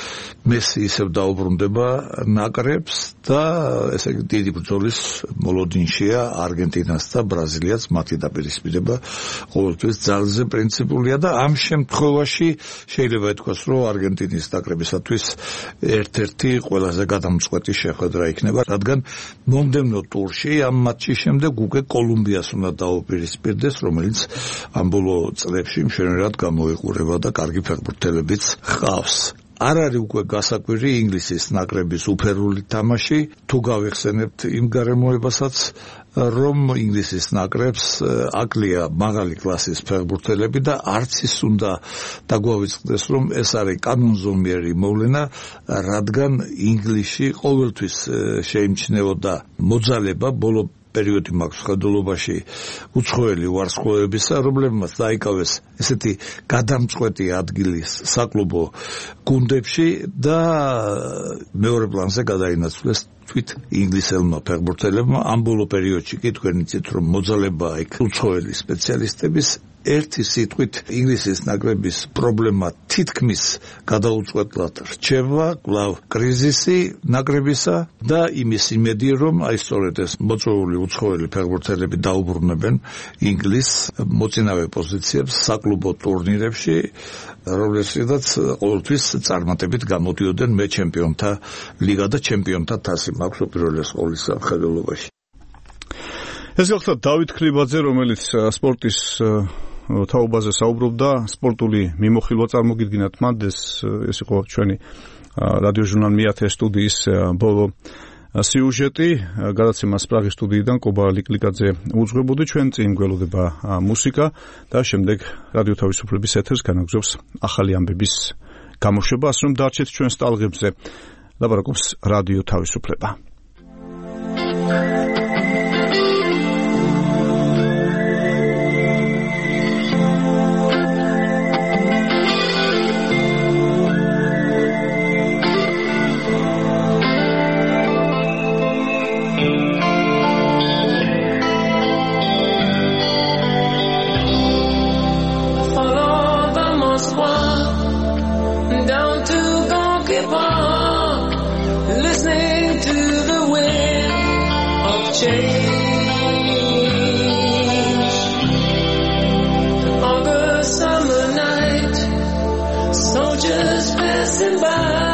Speaker 22: მესი ისევ დაუბრუნდება ნაკრებს და ესე იგი დიდი ბრძოლის მოლოდინშია არგენტინას და ბრაზილიას, მათი დაპირისპირება ყოველთვის ძალზე პრინციპულია და ამ შემთხვევაში შეიძლება ითქვას, რომ არგენტინის ნაკრებისათვის ერთ-ერთი ყველაზე გადამწყვეტი შეხვედრა იქნება, რადგან მომდევნო ტურში ამ მატჩის შემდეგ უკვე კოლუმბიას უნდა დაუპირისპირდეს, რომელიც ამ ბოლო წლებში მშვენივრად გამოიყურება და კარგი ფეხბურთელებიც ჰყავს. არ არის უკვე გასაკვირი ინგლისის ნაკრების უფერული თამაში, თუ გავიხსენებთ იმ გარემოებასაც, რომ ინგლისის ნაკრებს აკლია მაღალი კლასის ფეხბურთელები და არც ის უნდა დაგვავიწყდეს, რომ ეს არის კანონზომიერი მოვლენა, რადგან ინგლისში ყოველთვის შეიმჩნეოდა მოძალება ბოლო პერიოდი მაქვს ხედულობაში უცხოელი ვარსკვლავებისა, რომლებმაც დაიკავეს ესეთი გადამწყვეტი ადგილი საკლუბო გუნდებში და მეორე პლანზე გადაინაცვლეს თვით ინგლისელმა ფეხბურთელებმა. ამ ბოლო პერიოდში კი თქვენ იცით, რომ მოძალება იქ უცხოელი სპეციალისტების ერთი სიტყვით ინგლისის ნაკრების პრობლემა თითქმის გადაუწყვეტლად რჩება, კვლავ კრიზისი ნაკრებისა და იმის იმედი, რომ აი სწორედ ეს მოწვეული უცხოელი ფეხბურთელები დაუბრუნებენ ინგლისს მოწინავე პოზიციებს საკლუბო ტურნირებში, რომლებსაც ყოველთვის წარმატებით გამოდიოდნენ მე ჩემპიონთა ლიგა და ჩემპიონთა თასი მაქვს უპირველეს ყოვლისა ხედულობაში.
Speaker 2: ეს გახლდა დავით ქლიბაძე, რომელიც სპორტის თაობაზე საუბრობდა, სპორტული მიმოხილვა წარმოგიდგინათ მანდ, ეს ეს იყო ჩვენი რადიო ჟურნალ მეათე სტუდიის ბოლო სიუჟეტი, გადაცემას პრაღის სტუდიიდან კობა ლიკლიკაძე უძღვებოდი, ჩვენ წინ გველოდება მუსიკა და შემდეგ რადიო თავისუფლების ეთერს განაგზობს ახალი ამბების გამოშვება, ასე რომ დარჩეთ ჩვენს ტალღებზე. ლაპარაკობს რადიო თავისუფლება.
Speaker 10: August summer night, soldiers passing by.